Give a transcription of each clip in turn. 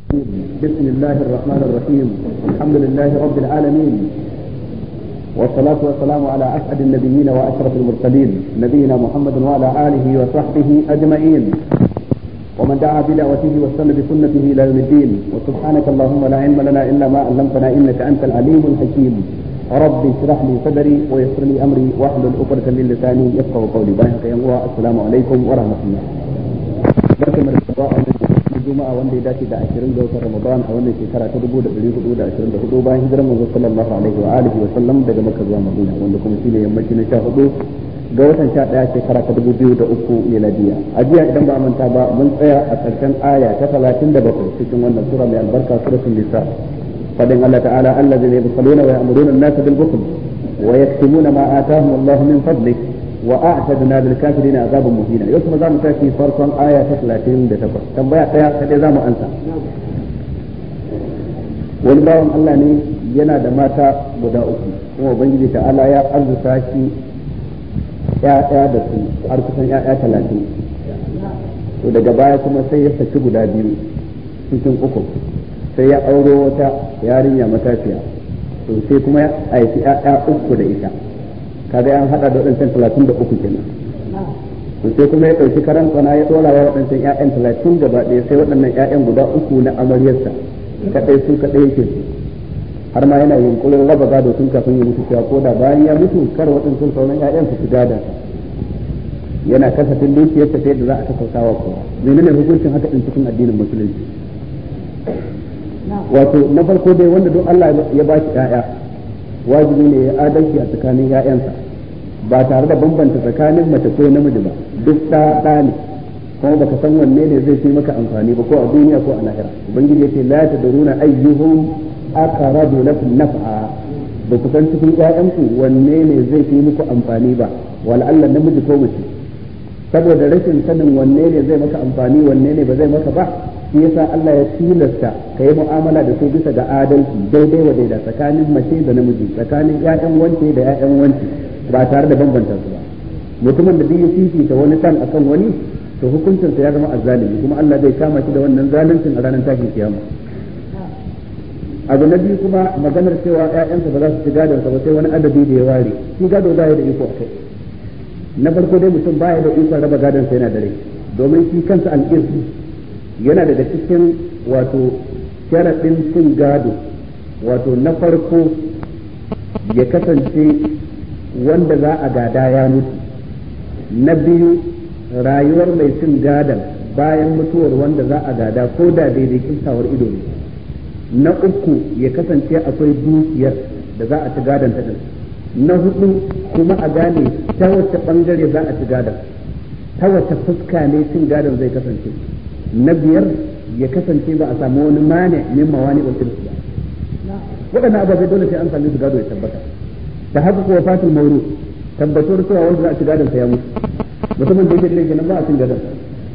بسم الله الرحمن الرحيم. الحمد لله رب العالمين، والصلاة والسلام على أسعد النبيين وأشرف المرسلين نبينا محمد وعلى آله وصحبه أجمعين، ومن دعا بدعوته واستنى بسنته إلى يوم الدين. وسبحانك اللهم لا علم لنا إلا ما علمتنا إنك أنت العليم الحكيم. رب اشرح لي صدري ويسر لي أمري واحلل عقدة من لساني يفقهوا قولي. السلام عليكم ورحمة الله. barkan da sabuwa a juma'a wanda ya dace da 20 ga watan Ramadan a wannan shekara ta 1424 bayan hijirar manzo sallallahu alaihi wa alihi wa sallam daga Makka zuwa Madina, wanda kuma shine yammaci na 14 ga watan 11 shekara ta 2003 miladiya. A jiya idan ba manta ba mun tsaya a karshen aya ta 37 cikin wannan sura mai albarka, suratul nisa. fadin Allah ta'ala, allazina yabkhuluna wa ya'muruna an-nasa bil bukhl wa yaktumuna ma atahum Allah min fadlihi وأعتدنا للكافرين عذابا مهينا. يوسف زام تأتي فرقا آية 38 تنبيه تيا كده زام أنسى. والباهم الله ني ينا دماتا بداؤك وبنجي تعالى يا أرض ساشي يا دسو أركسن يا 30. to daga baya kuma sai ya saki guda biyu cikin uku, sai ya auro wata yarinya matafiya, to sai kuma ya aiki ya uku da ita, kaga an hada da wadancan 33 kenan. to sai kuma ya dauki karan tsana ya dora wa wadancan ƴaƴan 30 gaba ɗaya, sai waɗannan ƴaƴan guda uku na amaryarsa kadai yake su, har ma yana yunkurin raba gado tun kafin ya mutu, cewa ko da bayan ya mutu kar waɗancan sauran ƴaƴan su gada, yana kasafin dukiyar ta yadda za a kasautawa kowa. menene hukuncin haka din cikin addinin musulunci? wato na farko dai wanda duk Allah ya ba shi ƴaƴa, wajibi ne ya adalci a tsakanin ƴaƴansa ba tare da bambanta tsakanin mace ko namiji ba, duk ɗa ne, kuma baka san wanne ne zai fi maka amfani ba, ko a duniya ko a lahira. ubangiji yace la tadruna ayyuhum aqrabu lakum naf'a, ba ku san cikin ƴaƴanku wanne ne zai fi muku amfani ba, wala Allah namiji ko mace. saboda rashin sanin wanne ne zai maka amfani wanne ne ba zai maka ba, shi yasa Allah ya tilasta ka yi mu'amala da su bisa ga adalci, daidai wa daida tsakanin mace da namiji, tsakanin ƴaƴan wance da ƴaƴan wance, ba tare da bambanta su ba. mutumin da duk ya fifita wani san akan wani, to hukuncinsa ya zama azzalimi, kuma Allah zai kama shi da wannan zaluncin a ranar tashin kiyama. abu na biyu kuma maganar cewa ƴaƴansa ba za su ci gadon sa ba sai wani adadi da ya ware, shi gado ba ya da iko a kai. na farko dai mutum baya da ikon raba gadon sa yana da rai, domin shi kansa al-irth yana daga cikin wato sharaɗin cin gado. wato na farko ya kasance wanda za a gada ya mutu. na biyu rayuwar mai cin gadon bayan mutuwar wanda za a gada ko da daidai kintawar ido ne. na uku ya kasance akwai dukiyar da za a ci gadon ta din. na hudu kuma a gane ta wace bangare za a ci gadon, ta wace fuska ne cin gadon zai kasance. na biyar ya kasance ba a samu wani mane min mawani wa tilsu ba. waɗannan ababai dole sai an sami su gado ya tabbata. ta haka kuwa fatul mauru, tabbatar cewa wanda za a ci gadon sa ya mutu, mutumin da yake da kenan ba a cin gadon.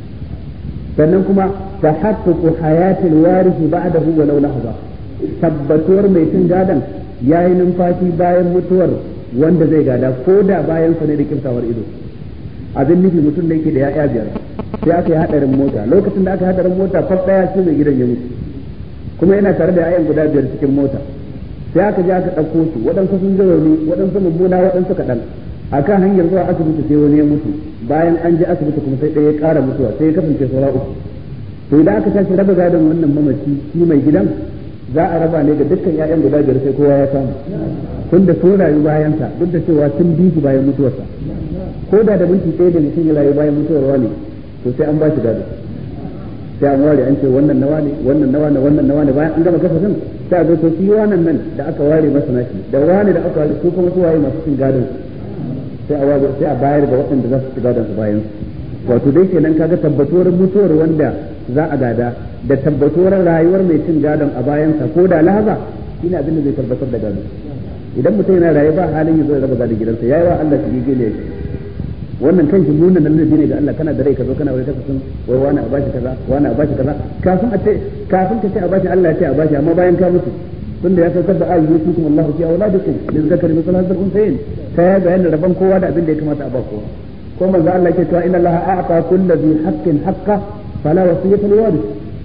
sannan kuma ta haƙƙoƙo hayatul warisi ba'dahu walau lahza, tabbatuwar mai cin gadon yayi numfashi bayan mutuwar wanda zai gada, ko da bayan sa ne da kiftawar ido. abin nufi mutum da yake da ya'ya biyar, sai aka yi hadarin mota. lokacin da aka hadarin mota faf daya sai mai gidan ya mutu, kuma yana tare da ya'yan guda biyar cikin mota. sai aka je aka ɗauko su, waɗansu sun ji rauni, waɗansu mummuna, waɗansu kaɗan. akan hanyar zuwa asibiti sai wani ya mutu, bayan an je asibiti kuma sai ɗaya ya ƙara mutuwa, sai ya kasance saura uku. to idan aka tashi raba gadon wannan mamaci, shi mai gidan za a raba ne ga dukkan ƴaƴan guda biyar, sai kowa ya samu, tun da sun rayu bayansa, duk da cewa sun bi shi bayan mutuwarsa. ko da minti ɗaya da mutum ya rayu bayan mutuwar wani, to sai an ba shi gado, sai an ware, an ce wannan nawa ne, wannan nawa ne, wannan nawa ne. bayan an gama kasafin sai a zo to shi wannan nan da aka ware masa nashi, da wani da aka ware su kuma su waye masu cin gadon, sai a ware, sai a bayar da waɗanda za su ci gadon su bayan su. wato dai kenan kaga tabbatuwar mutuwar wanda za a gada da tabbatuwar rayuwar mai cin gadon a bayansa ko da lahaza, shine abin da zai tabbatar da gado. idan mutum yana raye ba halin ya zo ya raba gadon gidansa, yayi wa Allah shi gele yake. wannan kan shi munan nan ne ga Allah, kana da rai ka zo kana wai kasan wai wani a bashi kaza, wani a bashi kaza, kafin ka ce a bashi Allah ya ce a bashi, amma bayan ka mutu tunda ya saukar da ayyuhu fikum Allahu fi auladikum lil zakari mithlu hadha al-unthayayn, ta ya bayyana rabban kowa da abin da ya kamata a ba kowa. ko manzo Allah ke cewa inna Allah a'ta kulli dhi haqqin haqqa fala wasiyata li warith,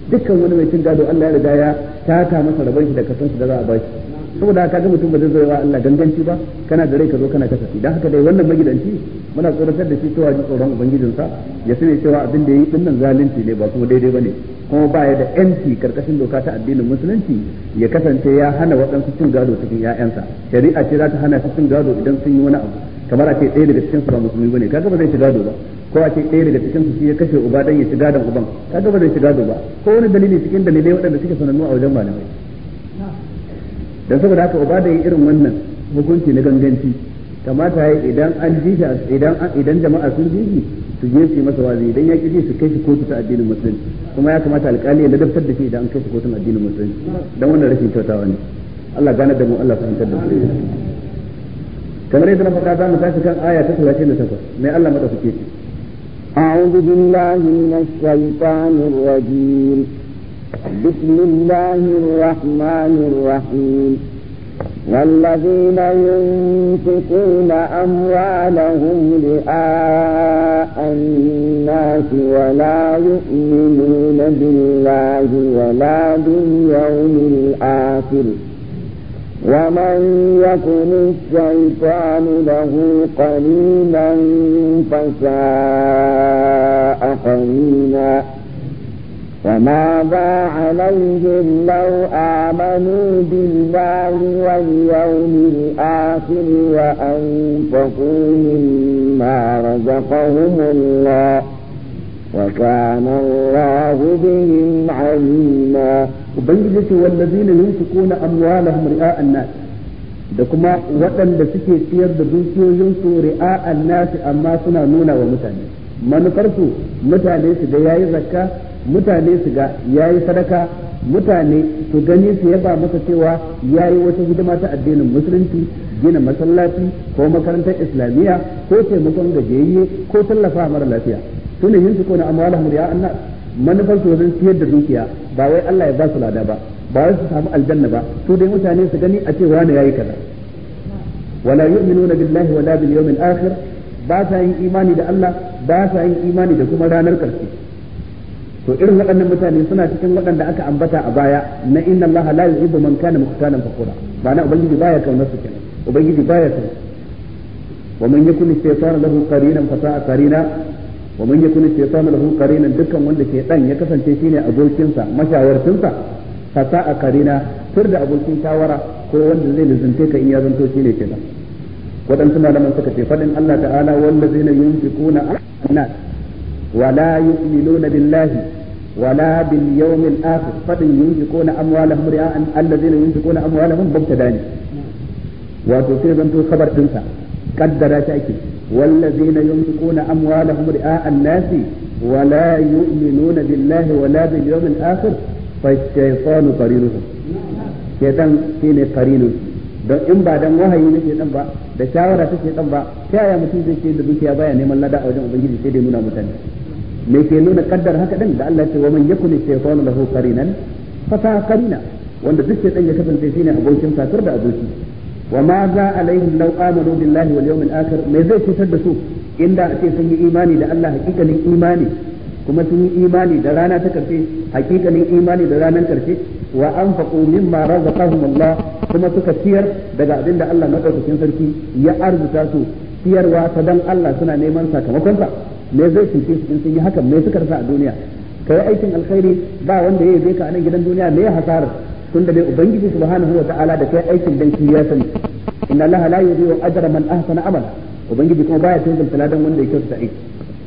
dukkan wani mai cin gado Allah ya riga ya taka masa rabon shi da kasan shi da za a bashi saboda haka ga mutum ba zai zo wa Allah ganganci ba kana da rai ka zo kana kasafi dan haka dai wannan magidanci muna tsoratar da shi cewa ji tsoron ubangijinsa ya sani cewa abin da yayi dinnan zalunci ne ba kuma daidai bane kuma ba ya da yanci karkashin doka ta addinin musulunci ya kasance ya hana waɗansu cin gado cikin ƴaƴansa shari'a ce za ta hana su cin gado idan sun yi wani abu kamar a ce ɗaya daga cikin su ba musulmi bane kaga ba zai ci gado ba ko a ce ɗaya daga cikin su shi ya kashe uba dan ya ci gadon uban kaga ba zai ci gado ba ko wani dalili cikin dalilai waɗanda suke sanannu a wajen malamai dan saboda haka uba da yi irin wannan hukunci na ganganci kamata yayi idan an ji shi idan jama'a sun ji shi su je su yi masa wazi idan ya ki ji su kai shi kotu ta addinin musulunci kuma ya kamata alƙali ya ladabtar da shi idan an kai shi kotun addinin musulunci dan wannan rashin kyautawa ne Allah gane da mu Allah fahimtar da mu kamar yadda na faɗa za mu tashi kan aya ta 38 mai Allah madaukake ce أعوذ بالله من الشيطان الرجيم بسم الله الرحمن الرحيم والذين ينفقون أموالهم رئاء الناس ولا يؤمنون بالله ولا باليوم الآخر ومن يكن الشيطان له قرينا فساء قرينا وماذا عليهم لو آمنوا بالله واليوم الآخر وأنفقوا مما رزقهم الله وكان الله بهم عليما ubangiji wallazina yunfiquna amwalahum ri'a an-nas da kuma waɗanda suke ciyar da dukiyoyinsu ri'a an-nas amma suna nuna wa mutane manufarsu mutane su ga yayi zakka mutane su ga yayi sadaka mutane su gani su yaba masa cewa yayi wata hidima ta addinin musulunci gina masallaci ko makarantar islamiyya ko taimakon gajiyayye ko tallafa mara lafiya sune yunfiquna amwalahum ri'a an-nas manufar su wajen ciyar da dukiya ba wai Allah ya ba su lada ba ba wai su samu aljanna ba su dai mutane su gani a ce wani yayi kaza wala yu'minuna billahi wala bil yawmil akhir ba sa yin imani da Allah ba sa yin imani da kuma ranar karshe to irin waɗannan mutane suna cikin waɗanda aka ambata a baya na inna Allah la yuhibbu man kana mukhtalan fakhura ba na ubangiji baya kaunar su kenan ubangiji baya son wa man yakun shaytanu lahu qarinan fa sa'a qarina wa man yakun shaytanu lahu qarinan dukkan wanda ke dan ya kasance shine abokinsa mashawarcinsa fa sa'a qarina tur da abokin shawara ko wanda zai lizunte ka in ya zanto shine kenan wadansu malaman suka ce fadin Allah ta'ala wallazina yunfiquna nas wa la yu'minuna billahi wa la bil yawmil akhir fadin yunfiquna amwalahum ri'an allazina yunfiquna amwalahum mubtadani wato sai zanto khabar dinsa kaddara shi ake والذين ينفقون أموالهم رئاء الناس ولا يؤمنون بالله ولا باليوم الآخر فالشيطان قرينهم شيطان شيء قرينه don in ba dan wahayi na shaitan ba da shawara ta shaitan ba ta yaya mutum zai ce da dukiya baya neman lada a wajen ubangiji sai dai nuna mutane me ke nuna kaddar haka din da Allah ya ce wa man yakun shaytanu lahu qarinan fa sa qarina wanda duk shaitan ya kasance shine abokin sakar da aboki wa ma za alaihim law amanu billahi wal yawmil akhir me zai cutar da su inda ake sun yi imani da Allah hakikanin imani kuma sun yi imani da rana ta karshe hakikanin imani da ranar karshe wa anfaqu mimma razaqahum Allah kuma suka ciyar daga abinda Allah madaukakin sarki ya arzuta su ciyarwa ta dan Allah suna neman sakamakon sa me zai cuce su in sun yi hakan me suka rasa a duniya kai aikin alkhairi ba wanda ya yi ka a nan gidan duniya me ya hasarar tunda dai ubangiji subhanahu wa ta'ala da kai aikin dan shi ya sani inna allaha la yudhi'u ajra man ahsana amala ubangiji kuma baya tunzul taladan wanda ya kyautata aiki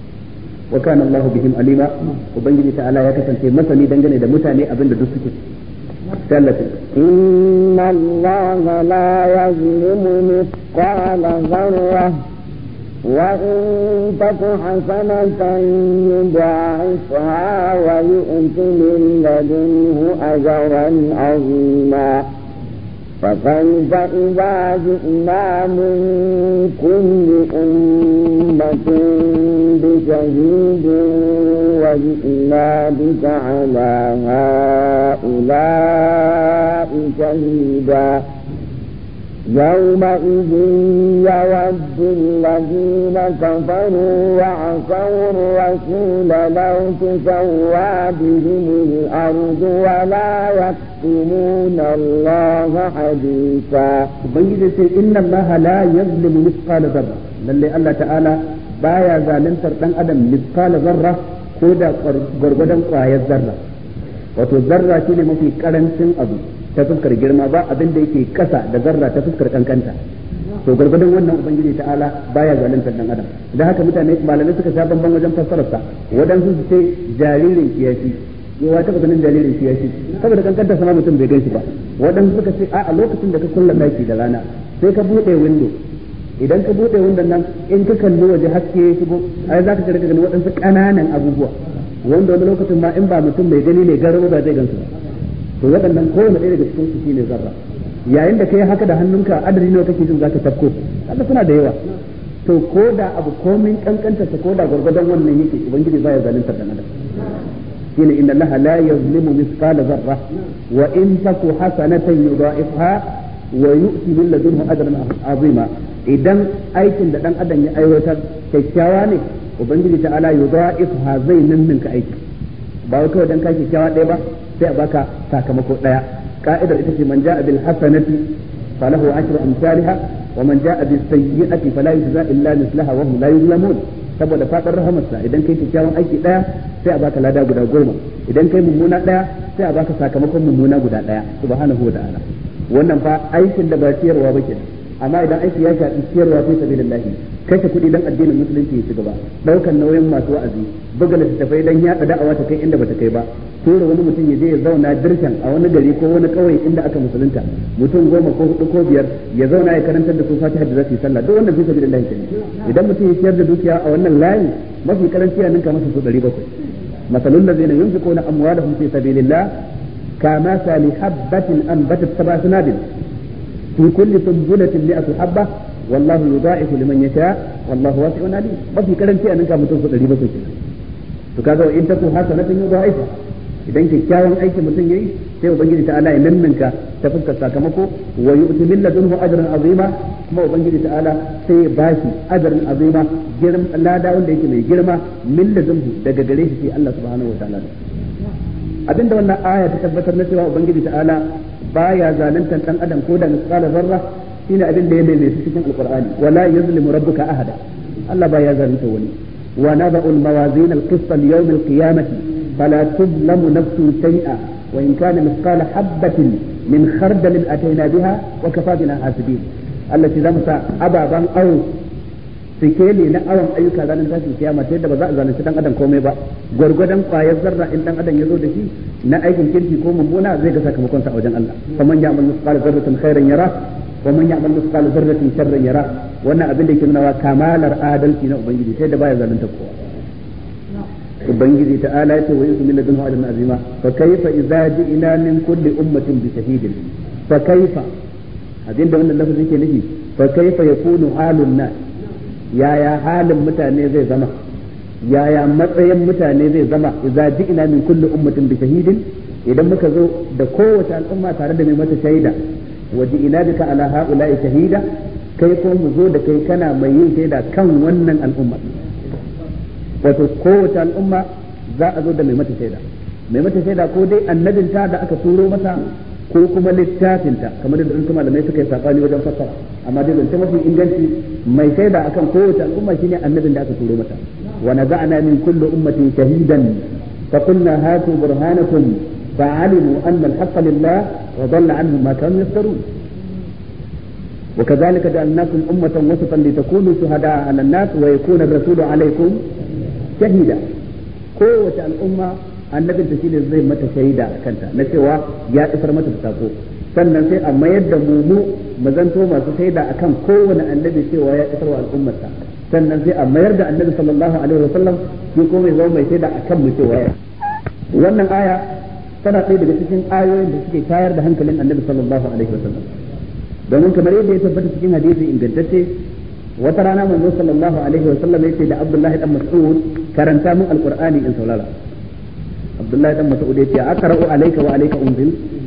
wa kana allahu bihim alima ubangiji ta'ala ya kasance masani dangane da mutane abinda duk suke sallatu inna allaha la yazlimu mithqala dharrah وإن تك حسنة يضاعفها ويؤت من لدنه أجرا عظيما فكيف إذا جئنا من كل أمة بشهيد وجئنا بك على هؤلاء شهيدا يومئذ يود الذين كفروا وعصوا الرسول لو تسوى بهم الأرض ولا يكتمون الله حديثا. إن الله لا يظلم مثقال ذرة، للي الله تعالى بايا ظالمتر دان ادم مثقال ذرة كودا غرغدان قايar zarra. wato zarra shine mafi karancin abu ta fuskar girma, ba abin da yake kasa da zarra ta fuskar kankanta. to gurgurdan wannan ubangiji ta'ala baya zaluntar dan adam. da haka mutane malamai suka sha bamban wajen fassarar sa, wadansu su ce jaririn kiyashi, yawa ta ganin jaririn kiyashi saboda kankanta sama mutum bai gan shi ba. wadansu suka ce a lokacin da ka kulla daki da rana sai ka bude window, idan ka bude windon nan in ka kalli waje haske ya shigo ai zaka ga ganin wadansu kananan abubuwa wanda wani lokacin ma in ba mutum mai gani ne garo ba zai gansu ba. to waɗannan kowane ɗaya daga cikin su shine zarra. yayin da kai haka da hannunka adadi nawa kake jin zaka tafko, kaga suna da yawa. to ko da abu komin kankanta ta ko da gurgurdan wannan yake ubangiji baya zalunta dan adam. shine inna allaha la yuzlimu mithqala zarra wa in taku hasanatan yudha'ifha wa yu'ti min ladunhu ajran azima. idan aikin da dan adam ya aiwatar kyakkyawa ne ubangiji ta'ala yudha'ifha zai ninninka aiki, ba wai kawai dan ka kyakkyawa ɗaya ba sai a baka sakamako ɗaya. ka'idar ita ce man ja'a bil hasanati falahu ashru amsalha wa man ja'a bis sayyi'ati fala yujza illa mislaha wa hum la yuzlamun. saboda fadar rahamarsa idan kai kyakkyawan aiki ɗaya sai a baka lada guda 10, idan kai mummuna ɗaya sai a baka sakamakon mummuna guda ɗaya subhanahu wa ta'ala. wannan fa aikin da ba ciyarwa ba kenan. amma idan aiki ya shafi ciyarwa fi sabilillah, kashe kuɗi dan addinin musulunci ya ci gaba, daukan nauyin masu wa'azi, buga littattafai dan yaɗa da'awa ta kai inda bata kai ba, tura wani mutum ya je ya zauna dirshan a wani gari ko wani kauye inda aka musulunta, mutum 10 ko 4 ko 5 ya zauna ya karantar da su Fatiha da za su yi sallah, duk wannan fi sabilillah kenan. idan mutum ya ciyar da dukiya a wannan layi mafi karanci ya ninka masa su 700. masalul ladzina yunfiquna amwalahum fi sabilillah كمثل حبة أنبتت 7 سنابل في كل سنبلة 100 حبة والله يضاعف لمن يشاء والله واسع عليم. وفي كلام شيء أنك متوسط قريبا كده. فكذا وإن تكون حسنة يضاعفها. idan kyakkyawan aikin mutum yayi sai ubangiji ta'ala ya nanninka ta fuskar sakamako wa yu'ti min ladunhu ajran azima, kuma ubangiji ta'ala sai ya bashi ajran azima, girman lada wanda yake mai girma min ladunhu daga gare shi Allah subhanahu wa ta'ala. abinda wannan aya ta tabbatar na cewa ubangiji ta'ala baya zaluntar dan adam ko da misqala zarra shine abin da ya mai cikin alqur'ani wala yuzlimu rabbuka ahada. Allah baya zalunta wani. wa nada'u al-mawazin al-qist li-yawm al-qiyamati fala tuzlamu nafsun shay'a wa in kana misqala habatin min khardal atayna biha wa kafa bina hasibin. Allah shi zamsa ababan au sikeli na awon ayyuka ranar tashin kiyama ta yadda ba za a zalunci dan adam komai ba, gwargwadon kwayar zarra in dan adam ya zo da shi na aikin kirki ko mummuna zai ga sakamakon sa a wajen Allah. faman ya'mal mithqala dharratin khairan yara wa man ya'mal mithqala dharratin sharran yara. wannan abin da yake nuna kamalar adalci na ubangiji sai da baya zalunta kowa. ubangiji ta'ala ya ce wa yusmi ladunhu ajran azima fa kayfa idza ji'na min kulli ummatin bi shahidin. fa kayfa abinda wannan lafazin ke nufi fa kayfa yakunu halun nas, yaya halin mutane zai zama, yaya matsayin mutane zai zama idza ji'na min kulli ummatin bi shahidin, idan muka zo da kowace al'umma tare da mai mata shaida, wa ji'na bika ala ha'ula'i shahida, kai ko mu zo da kai kana mai yin shaida kan wannan al'umma. wato kowace al'umma za a zo da mai mata shaida, mai mata shaida ko dai annabinta da aka turo mata ko kuma littafinta, kamar da dukkan malamai suka yi sabani wajen fassara, amma dai zance mafi inganci mai shaida akan kowace al'umma shine annabin da aka turo mata. wa naza'na min kulli ummatin shahidan fa qulna hatu burhanakum fa'alimu anna al-haqqa lillah wa dhalla anhum ma kanu yaftarun. wa kadhalika ja'alnakum ummatan wasatan litakunu shuhada'a 'ala an-nas wa yakuna ar-rasulu 'alaykum shahida. kowace al'umma annabin ta shine zai mata shaida kanta na cewa ya isar mata da sako, sannan sai a mayar da mu zanto masu shaida akan kowane annabi cewa ya isar wa al'ummarsa, sannan sai a mayar da annabi sallallahu alaihi wasallam shi ko mai zama mai shaida akan mu cewa ya. wannan aya tana ɗaya daga cikin ayoyin da suke tayar da hankalin annabi sallallahu alaihi wasallam, domin kamar yadda ya tabbata cikin hadisi ingantacce wata rana manzo sallallahu alaihi wasallam yace da Abdullahi dan Mas'ud karanta min alqur'ani in saurara. Abdullahi dan Mas'ud yace aqra'u alayka wa alayka unzil,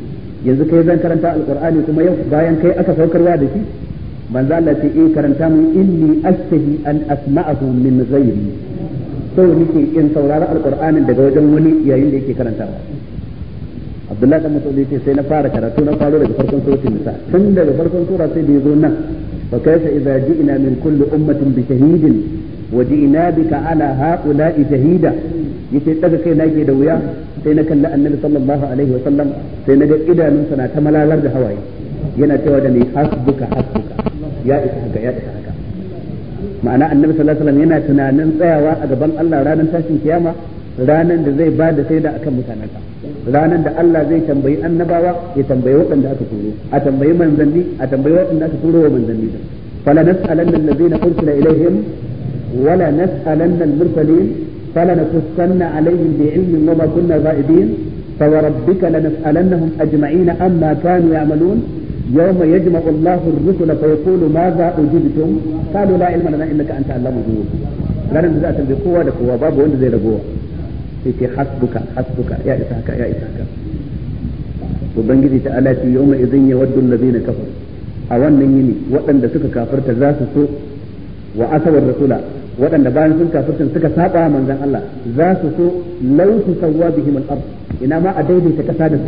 yanzu kai zan karanta alqur'ani kuma yau bayan kai aka saukarwa da shi manzo Allah ce karanta mun inni ashtahi an asma'ahu min ghairi so nake in saurari alqur'anin daga wajen wani yayin da yake karantawa Abdullahi dan Mas'ud yace sai na fara karatu na faro daga farkon suratul nisa tun daga farkon sura sai da yazo nan fa kayfa idza ji'na min kulli ummatin bi shahidin wa ji'na bika ala ha'ula'i shahida yace daga kai nake da wuya sai na kalli annabi sallallahu alaihi wa sallam sai na ga idanunsa na ta malalar da hawaye yana cewa da ni hasbuka ya isa haka ya isa haka ma'ana annabi sallallahu alaihi wasallam yana tunanin tsayawa a gaban Allah ranar tashin kiyama ranar da zai ba da shaida akan mutanensa ranar da Allah zai tambayi annabawa ya tambayi waɗanda aka turo a tambayi manzanni a tambayi waɗanda aka turo wa manzanni fala nas'alanna allazina ursila ilaihim wala nas'alanna al-mursalin fala nakussanna alaihim bi'ilmin wa ma kunna ghaibin فوربك لنسألنهم أجمعين أما كانوا يعملون يوم يجمع الله الرسل فيقول ماذا أجبتم قالوا لا علم لنا إنك أنت علام الغيوب ranar da za a tambaye kowa da kowa babu wanda zai ragowa sai ce hasbuka ya isa haka ubangiji ta alati yawma idhin yawaddu allazina kafaru a wannan yini waɗanda suka kafirta za su so wa asawar rasula waɗanda bayan sun kafirta suka saba manzon Allah za su so law tusawwa bihim al-ard ina ma a daidaita kasa da su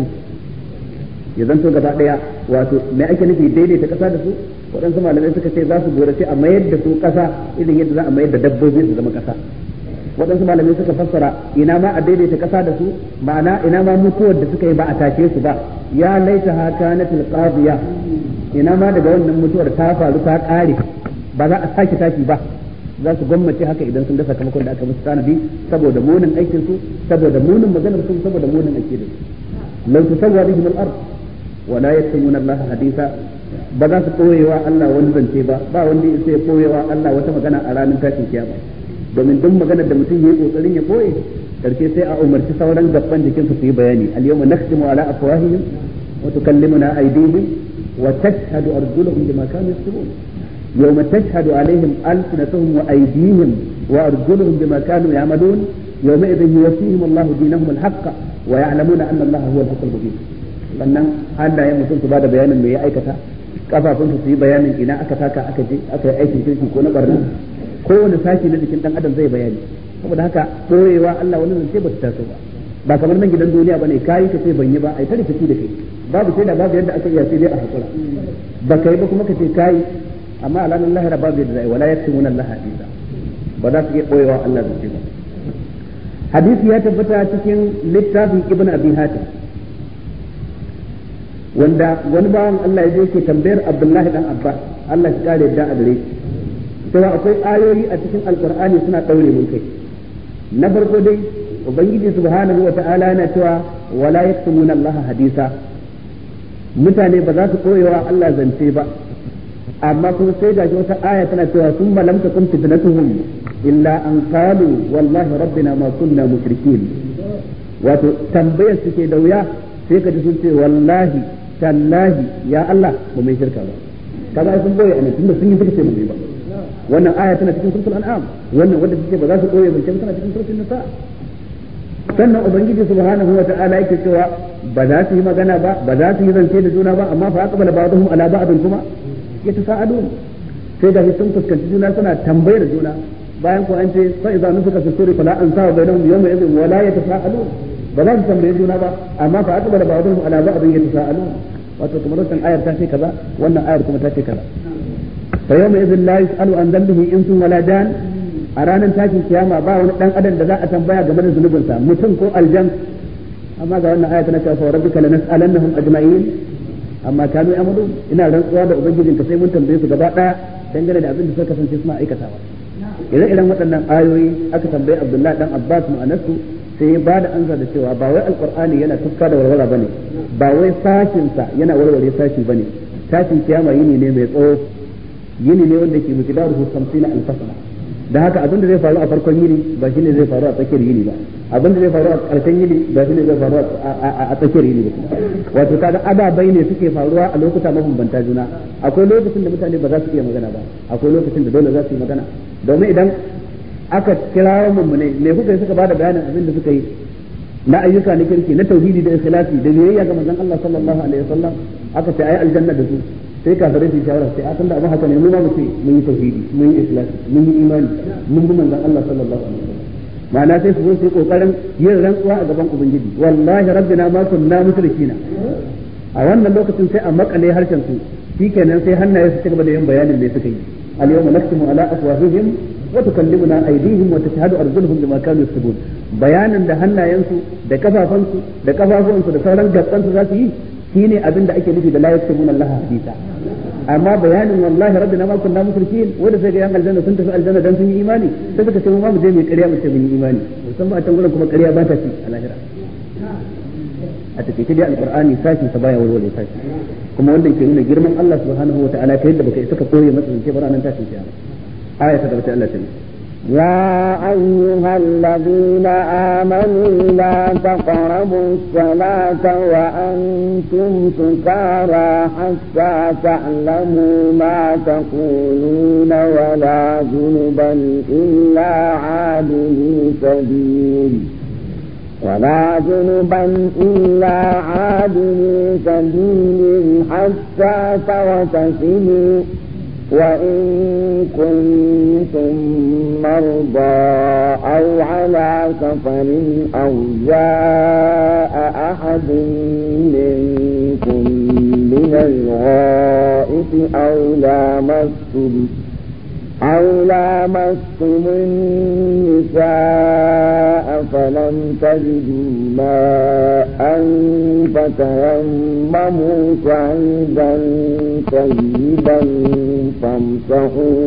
ya zanto gaba daya wato me ake nufi daidaita kasa da su waɗansu malamai suka ce za su gorace a mayar da su kasa irin yadda za a mayar da dabbobi su zama kasa waɗansu malamai suka fassara ina ma a daidaita kasa da su ma'ana ina ma mutuwar da suka yi ba a tashe su ba ya laita ha kanatil qadiya ina ma daga wannan mutuwar ta faru ta kare ba za a sake tashi ba za su gwammace haka idan sun ga sakamakon da aka musu tanadi saboda munin aikin su saboda munin maganar su saboda munin aikin su law tusawwa bihim al-ard wa la yaktumuna Allah haditha ba za su koyewa Allah wani zance ba wanda ya sai koyewa Allah wata magana a ranar tashin kiyama domin duk maganar da mutum yayi kokarin ya koye karshe sai a umarci sauran gaban jikin su yi bayani al-yawma nakhtimu ala afwahihim wa tukallimuna aydihim wa tashhadu arjuluhum bima kanu yaksubun يوم تشهد عليهم ألسنتهم وأيديهم وأرجلهم بما كانوا يعملون يومئذ يوفيهم الله دينهم الحق ويعلمون أن الله هو الحق المبين sannan Allah ya mutum su bada bayanin me ya aikata kafafun su yi bayanin ina aka taka aka je aka yi aikin kirki ko na barna kowane sashi na jikin dan adam zai bayani saboda haka boyewa Allah wani zance ba ta taso ba kamar nan gidan duniya bane kai ka ce ban yi ba ai ta rikici da kai babu sai da babu yadda aka iya sai dai a hakura ba kai ba kuma ka ce kai amma a ranar lahira babu yadda zai wala yaktumuna Allah hadisa ba za su iya boyewa Allah zance ba hadisi ya tabbata cikin littafin Ibn Abi Hatim wanda wani bawan Allah ya je ke tambayar Abdullahi dan Abbas Allah ya kare da a gare shi cewa akwai ayoyi a cikin Alqur'ani suna daure mun kai na farko dai ubangiji subhanahu wa ta'ala yana cewa wala yaktumuna Allah hadisa mutane ba za su koyewa Allah zance ba amma kuma sai ga wata aya tana cewa summa lam takun fitnatuhum illa an qalu wallahi rabbina ma kunna mushrikin wato tambayar suke da wuya sai ka ji sun ce wallahi tallahi ya Allah ba mai shirka ba kaga sun boye anan tunda sun yi suka ce mu ba wannan aya tana cikin suratul an'am wannan wanda take ba za su boye zance tana cikin suratul nisa sannan ubangiji subhanahu wa ta'ala yake cewa ba za su yi magana ba za su yi zance da juna ba amma fa aqbala ba'dhum ala ba'dhin kuma yatasaalun sai da sun fuskanci juna suna tambayar juna bayan ko an ce fa idza nufika fi suri fala ansa bainahum yawma idhin wa la yatasaalun ba za su tambaye juna ba amma fa aqbala ba'dhum ala ba'dhin yatasaalun wato kamar wannan ayar ta ce kaza wannan ayar kuma ta ce kaza fa yawma idhin la yusalu an dhanbihi insun wala jan a ranar tashin kiyama ba wani dan adam da za a tambaya game da zunubinsa mutum ko aljan amma ga wannan aya tana cewa fa rabbika lanas'alannahum ajma'in amma kanu ya'malu ina rantsuwa da ubangijinka sai mun tambaye su gaba daya dangane da abin da suka kasance suna aikatawa idan waɗannan ayoyi aka tambaye Abdullahi dan Abbas ma'anarsu sai ya bada ansa da cewa ba wai alqur'ani yana tufka da warwara bane ba wai sashin sa yana warware sashi bane tashin kiyama yini ne mai tsawo yini ne wanda ke miqdaruhu 50 alfasana da haka abin da zai faru a farkon yini ba shine zai faru a tsakiyar yini ba abin da zai faru a ƙarshen yini ba shine zai faru a tsakiyar yini ba wato kaga ababai ne suke faruwa a lokuta mabambanta juna akwai lokacin da mutane ba za su iya magana ba akwai lokacin da dole za su yi magana domin idan aka kirawo mummune me kuka yi suka bada bayanin abin da suka yi na ayyuka na kirki na tauhidi da ikhlasi da biyayya ga manzon Allah sallallahu alaihi wasallam aka ce ai aljanna da su sai kafirai su shawara sai akan da abu haka ne mu ma mu ce mun yi tauhidi mun yi ikhlasi mun yi imani mun bi manzon Allah sallallahu alaihi wasallam ma'ana sai su zo su kokarin yin rantsuwa a gaban ubangiji wallahi rabbina ma kunna mushrikina a wannan lokacin sai a makale harshen su shikenan sai hannaye su cigaba da yin bayanin me suka yi al-yawma naktimu ala afwahihim wa tukallimuna aydihim wa tashhadu arjuluhum bima kanu yaksubun bayanin da hannayensu da kafafansu da kafafuwansu da sauran gabansu za su yi shine abin da ake nufi da la yaktubuna Allah hadisa amma bayanin wallahi rabbina ma kunna mushrikin wanda sai ga yan aljanna sun tafi aljanna dan sun yi imani sai suka ce mu ma mu je mu ƙarya mu ce mun yi imani musamman a can gurin kuma ƙarya ba ta ci a lahira a take dai alqur'ani sashi sa baya walwale sashi kuma wanda ke nuna girman Allah subhanahu wa ta'ala ta yadda baka isa ka koye matsayin ke bara nan tashin kiyama aya ta gaba ta Allah ta يا أيها الذين آمنوا لا تقربوا الصلاة وأنتم سكارى حتى تعلموا ما تقولون ولا جنبا إلا عابري سبيل حتى تغتسلوا وإن كنتم مرضى أو على سفر أو جاء أحد منكم من الغائط أو لامستم النساء فلم تجدوا ماء فتيمموا صعيدا طيبا فامسحوا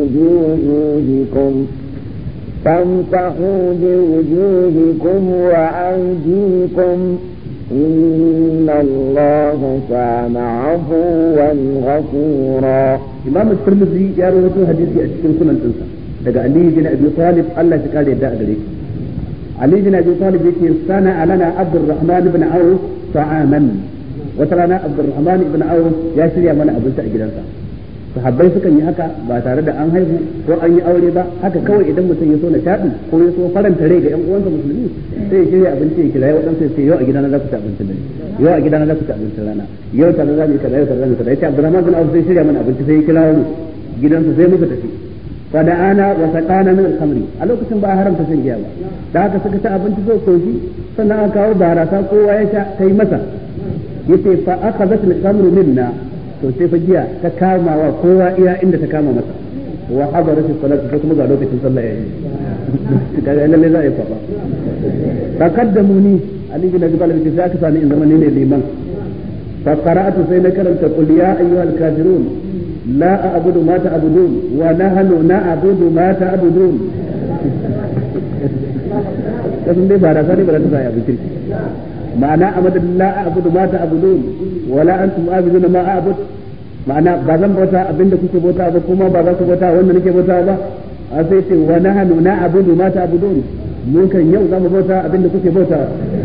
بوجوهكم وأيديكم إن الله كان عفوا غفورا. إمام الترمذي يروي حديث أشكال سنن تنسى daga Ali bin Abi Talib Allah ya kare da gare shi Ali bin Abi Talib yake sana alana Abdurrahman ibn Auf ta'aman wata rana Abdurrahman ibn Auf ya shirya mana abinci a gidansa sahabbai sukan yi haka ba tare da an haihu ko an yi aure ba haka kawai idan mutum ya so na shaɗi ko ya so faranta rai ga ƴan uwansa musulmi sai ya shirya abinci ya kira waɗansu ya ce yau a gidana za ku ci abincin dare yau a gidana za ku ci abincin rana yau tare za mu yi kaza yau tare za mu yi kaza yace Abdurrahman bin Auf sai shirya mana abinci sai ya kira mu gidansa sai muka tafi fa da ana wa saqana min al-khamri a lokacin ba haramta shan giya ba da haka suka ci abinci so koshi sannan aka kawo barasa kowa ya sha kai masa yace fa akhadhat al-khamru minna to sai fa giya ta kama wa kowa iya inda ta kama masa wa hadara fi salati sai kuma ga lokacin sallah yayi kaga lalle za a yi fafa taqaddamuni Ali bin Abi Talib sai aka sani in zama ne liman fa qara'atu sai na karanta qul ya ayyuhal kafirun la a'budu ma ta'budun wa nahnu na'budu ma ta'budun kasan dai ba da sani ba da ta yi kirki ma'ana amadin la a'budu ma ta'budun wala antum a'buduna ma a'bud ma'ana ba zan bauta abinda kuke bauta ba kuma ba za ku bauta wanda nake bauta ba a sai ce wa nahnu na'budu ma ta'budun mun kan yau za mu bauta abinda kuke bauta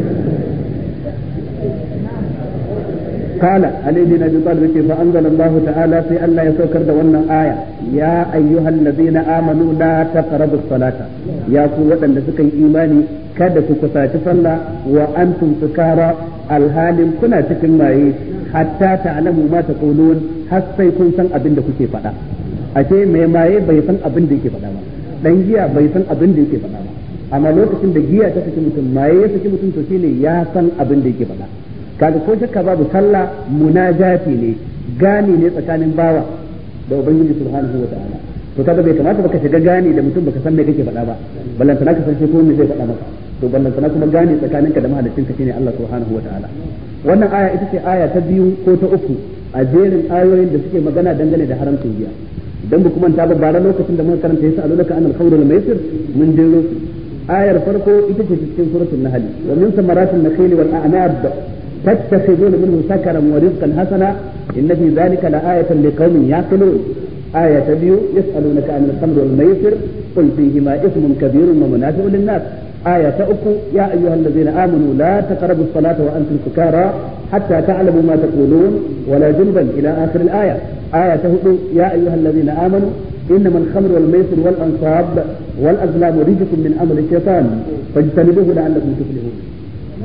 قال علي بن ابي طالب فانزل الله تعالى في الله يسوكر ده wannan aya ya ayyuhal ladina amanu la taqrabus salata ya ku wadanda suka yi imani kada ku kusaci sallah wa antum sukara alhalin kuna cikin maye hatta ta'lamu ma taqulun har sai kun san abin da kuke faɗa ashe mai maye bai san abin da yake faɗa ba dan giya bai san abin da yake faɗa ba amma lokacin da giya ta saki mutum maye ya saki mutum to shine ya san abin da yake faɗa kaga ko shakka babu sallah munajati ne gani ne tsakanin bawa da ubangiji subhanahu wa ta'ala to kaga bai kamata baka shiga gani da mutum baka san me kake faɗa ba ballantana ka san ko me zai faɗa maka to ballantana kuma gani tsakaninka da mahaliccinka shine Allah subhanahu wa ta'ala wannan aya ita ce aya ta biyu ko ta uku a jerin ayoyin da suke magana dangane da haramcin giya idan ba kuma ta ba bara lokacin da muka karanta yasa alulaka anal khamru wal maisir mun jero su ayar farko ita ce cikin suratul nahl wa min samaratin nakhil wal a'nab تتخذون منه سكرا ورزقا حسنا إن في ذلك لآية لقوم يعقلون آية بيو يسألونك عن الخمر والميسر قل فيهما إثم كبير ومنافع للناس آية أخرى يا أيها الذين آمنوا لا تقربوا الصلاة وأنتم سكارى حتى تعلموا ما تقولون ولا جنبا إلى آخر الآية آية أخرى يا أيها الذين آمنوا إنما الخمر والميسر والأنصاب والأزلام رجس من عمل الشيطان فاجتنبوه لعلكم تفلحون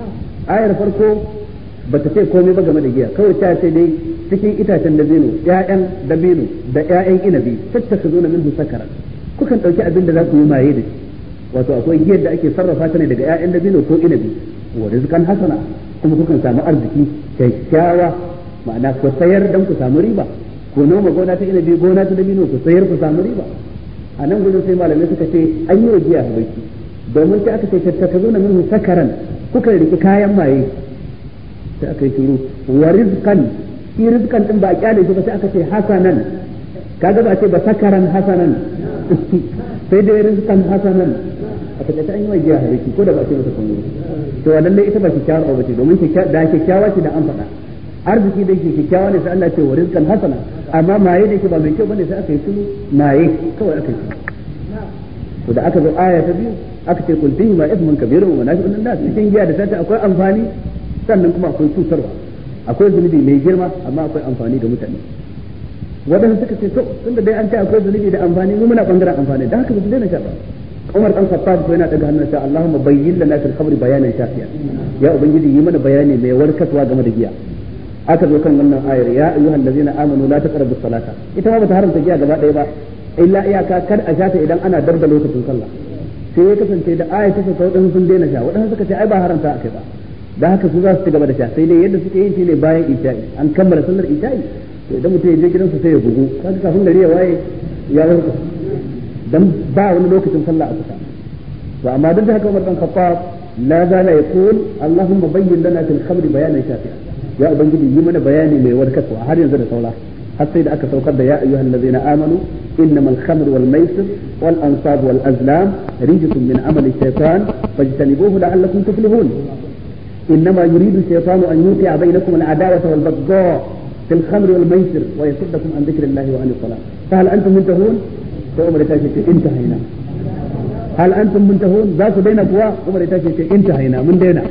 ayar farko bata ce komai ba game da giya, kawai ta ce dai cikin itacen dabino, ƴaƴan dabino da ƴaƴan inabi tattakazuna minhu sakara, kukan dauki abin da za ku yi maye da shi, wato akwai giyar da ake sarrafa ta ne daga ƴaƴan dabino ko inabi, wa rizqan hasana, kuma kukan samu arziki kyakkyawa, ma'ana ku sayar dan ku samu riba, ko noma gona ta inabi gona ta dabino ku sayar ku samu riba. A nan gudun sai malamai suka ce an yi wa giya habaki, domin sai aka ce tattakazuna minhu sakaran, kukan riki kayan maye, sai aka yi shiru. Wa rizqan, shi rizqan din ba a kyale shi ba, sai aka ce hasanan, kaga ba a ce ba sakaran hasanan sai dai rizqan hasanan, aka ce an yi wa giya habaki ko da ba a ce masa komai. To lalle ita ba kyakkyawa ba ce, domin da kyakkyawa ce da an faɗa, arziki da yake kyakkyawa ne sai Allah ce wa rizqan hasana, amma maye da yake ba mai kyau bane sai aka yi shiru, maye kawai aka yi. To da aka zo aya ta biyu aka ce kul fihi ma ismun kabirun wa nafi'un lin nas, cikin giya da tata akwai amfani sannan kuma akwai cutarwa, akwai zunubi mai girma amma akwai amfani ga mutane. Wadanda suka ce to tunda dai an ce akwai zunubi da amfani, mu muna bangaren amfani, dan haka ba su daina sha ba. Umar dan Khattab ko yana daga hannun sa, Allahumma bayyin lana fil khamri bayanan shafiya, ya ubangiji yi mana bayani mai warkaswa game da giya. Aka zo kan wannan ayar ya ayyuhal ladzina amanu la taqrabu salata, ita ma bata haramta giya gaba ɗaya ba, illa iyaka kar a shata idan ana darda lokacin sallah. Sai ya kasance da ayar ta sauka wadansu sun daina sha, wadansu suka ce ai ba haramta akai ba, da haka su za su ci gaba da sha, sai dai yadda suke yin shine bayan isha'i, an kammala sallar isha'i, to idan mutum ya je gidansa sai ya bugu, kaga kafin gari ya waye ya warka, dan ba wani lokacin sallah a kusa. To amma duk da haka Umar dan Khattab la zala yaqul Allahumma bayyin lana fil khamri bayanan shafi'a, ya ubangiji yi mana bayani mai warkaswa har yanzu da saura, har sai da aka saukar da ya ayyuhal ladzina amanu innamal khamru wal maisir wal ansab wal azlam rijsun min amali shaytan fajtanibuhu la'allakum tuflihun. إنما يريد الشيطان أن يوقع بينكم العداوة والبغضاء في الخمر والميسر ويصدكم عن ذكر الله وعن الصلاة فهل أنتم منتهون؟ فأمر تاشي انتهينا. هل أنتم منتهون؟ ذاك دينا قوى أمر تاشي انتهينا من دينا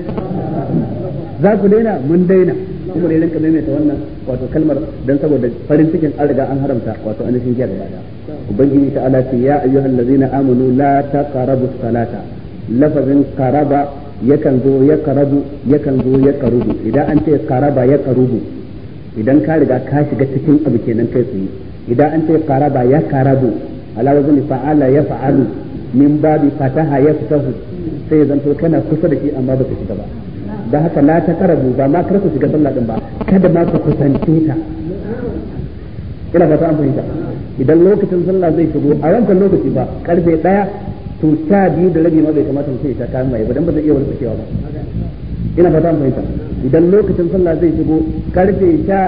ذاك دينا من دينا. Umar ya rinka maimaita wannan wato kalmar dan saboda farin cikin an riga an haramta wato ainihin giya gaba da. Ubangiji ta ala ce ya ayyuhal ladzina amanu la taqrabu salata, lafazin qaraba yakan zo ya karabu yakan zo ya karubu, idan an ce karaba ya karubu idan ka riga ka shiga cikin abu kenan kai tsaye, idan an ce karaba ya karabu ala wazni fa'ala ya fa'alu min babi fataha ya fitahu, sai zan to kana kusa da shi amma baka shiga ba. Da haka la ta karabu ba ma kar ku shiga sallah din ba, kada ma ku kusance ta. Ina fata an fahimta, idan lokacin sallah zai shigo a wancan lokaci ba karfe 1 to 12:30 ma bai kamata mutum ya sha kayan maye ba, dan ba zai iya warkewa ba. Ina fata mun fahimta, idan lokacin sallah zai shigo karfe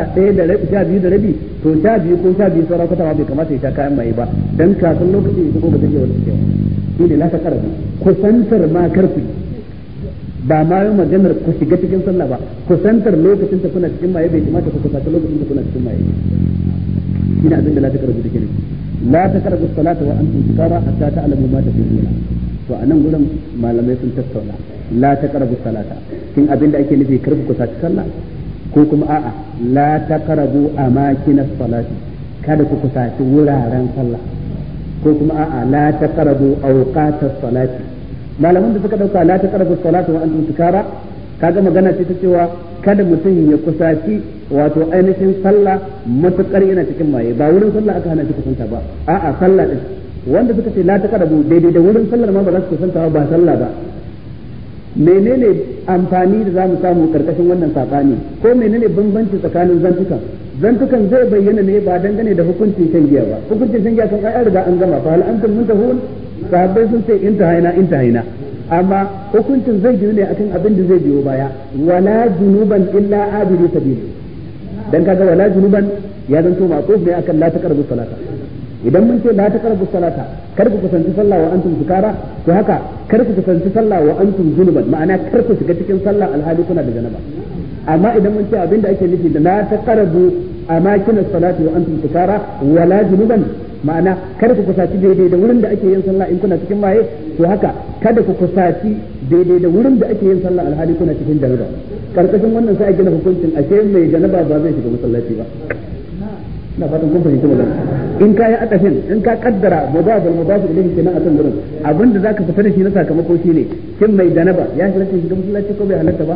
11:30 to 12 ko 12 sauran kwata ma bai kamata ya sha kayan maye ba, dan kafin lokacin ya shigo ba zai iya warkewa. Shi ne la ta karabu, kusantar ma karfi ba ma yin maganar ku shiga cikin sallah ba, kusantar lokacin ta kuna cikin maye bai kamata ku kusanta lokacin ta kuna cikin maye. Ina abin da la ta karabu take ne. لا تقربوا الصلاة وأنتم سكارى حتى تعلموا ما تقولون. to anan gurin malamai sun tattauna la taqrabu salata, kin abin da ake nufi karbu ku saci sallah ko kuma a'a la taqrabu amakinas salati, kada ku kusaci wuraren sallah ko kuma a'a la taqrabu awqatas salati. Malaman da suka dauka la taqrabu salata wa antum sukara, kaga magana ce ta cewa kada mutum ya kusaci wato ainihin sallah matukar yana cikin maye, ba wurin sallah aka hana shi kusanta ba, a'a sallah din. Wanda suka ce la taqrabu daidai da wurin sallar ma ba za su kusanta ba sallah ba. Menene amfani da zamu samu karkashin wannan sabani, ko menene bambanci tsakanin zantukan zai bayyana ne ba dangane da hukuncin shan giya ba. Hukuncin shan giya kan ai riga an gama, fa hal antum muntahun, sahabbai sun ce intahaina, amma hukuncin zai biyo ne akan abin da zai biyo baya, wala junuban illa abidu sabili. Dan kaga wala junuban ya zanto maquf ne akan la taqrabu salata. Idan mun ce la taqrabu salata, kar ku kusanci sallah wa antum sukara, to haka kar ku kusanci sallah wa antum junuban, ma'ana kar ku shiga cikin sallah alhali kuna da janaba. Amma idan mun ce abinda ake nufi da la taqrabu amakinas salati wa antum sukara wala junuban, ma'ana kada ku kusaci daidai da wurin da ake yin sallah in kuna cikin maye, to haka kada ku kusaci daidai da wurin da ake yin sallah alhali kuna cikin janaba. Karkashin wannan sai a gina hukuncin ashe mai janaba ba zai shiga masallaci ba. ina fatan kun fahimci magana. In ka yi atafin, in ka kaddara mudafal mudafal ilayhi kenan a kan gurin, abinda zaka fita da shi na sakamako shine kin mai janaba ya halatta shiga masallaci ko bai halatta ba,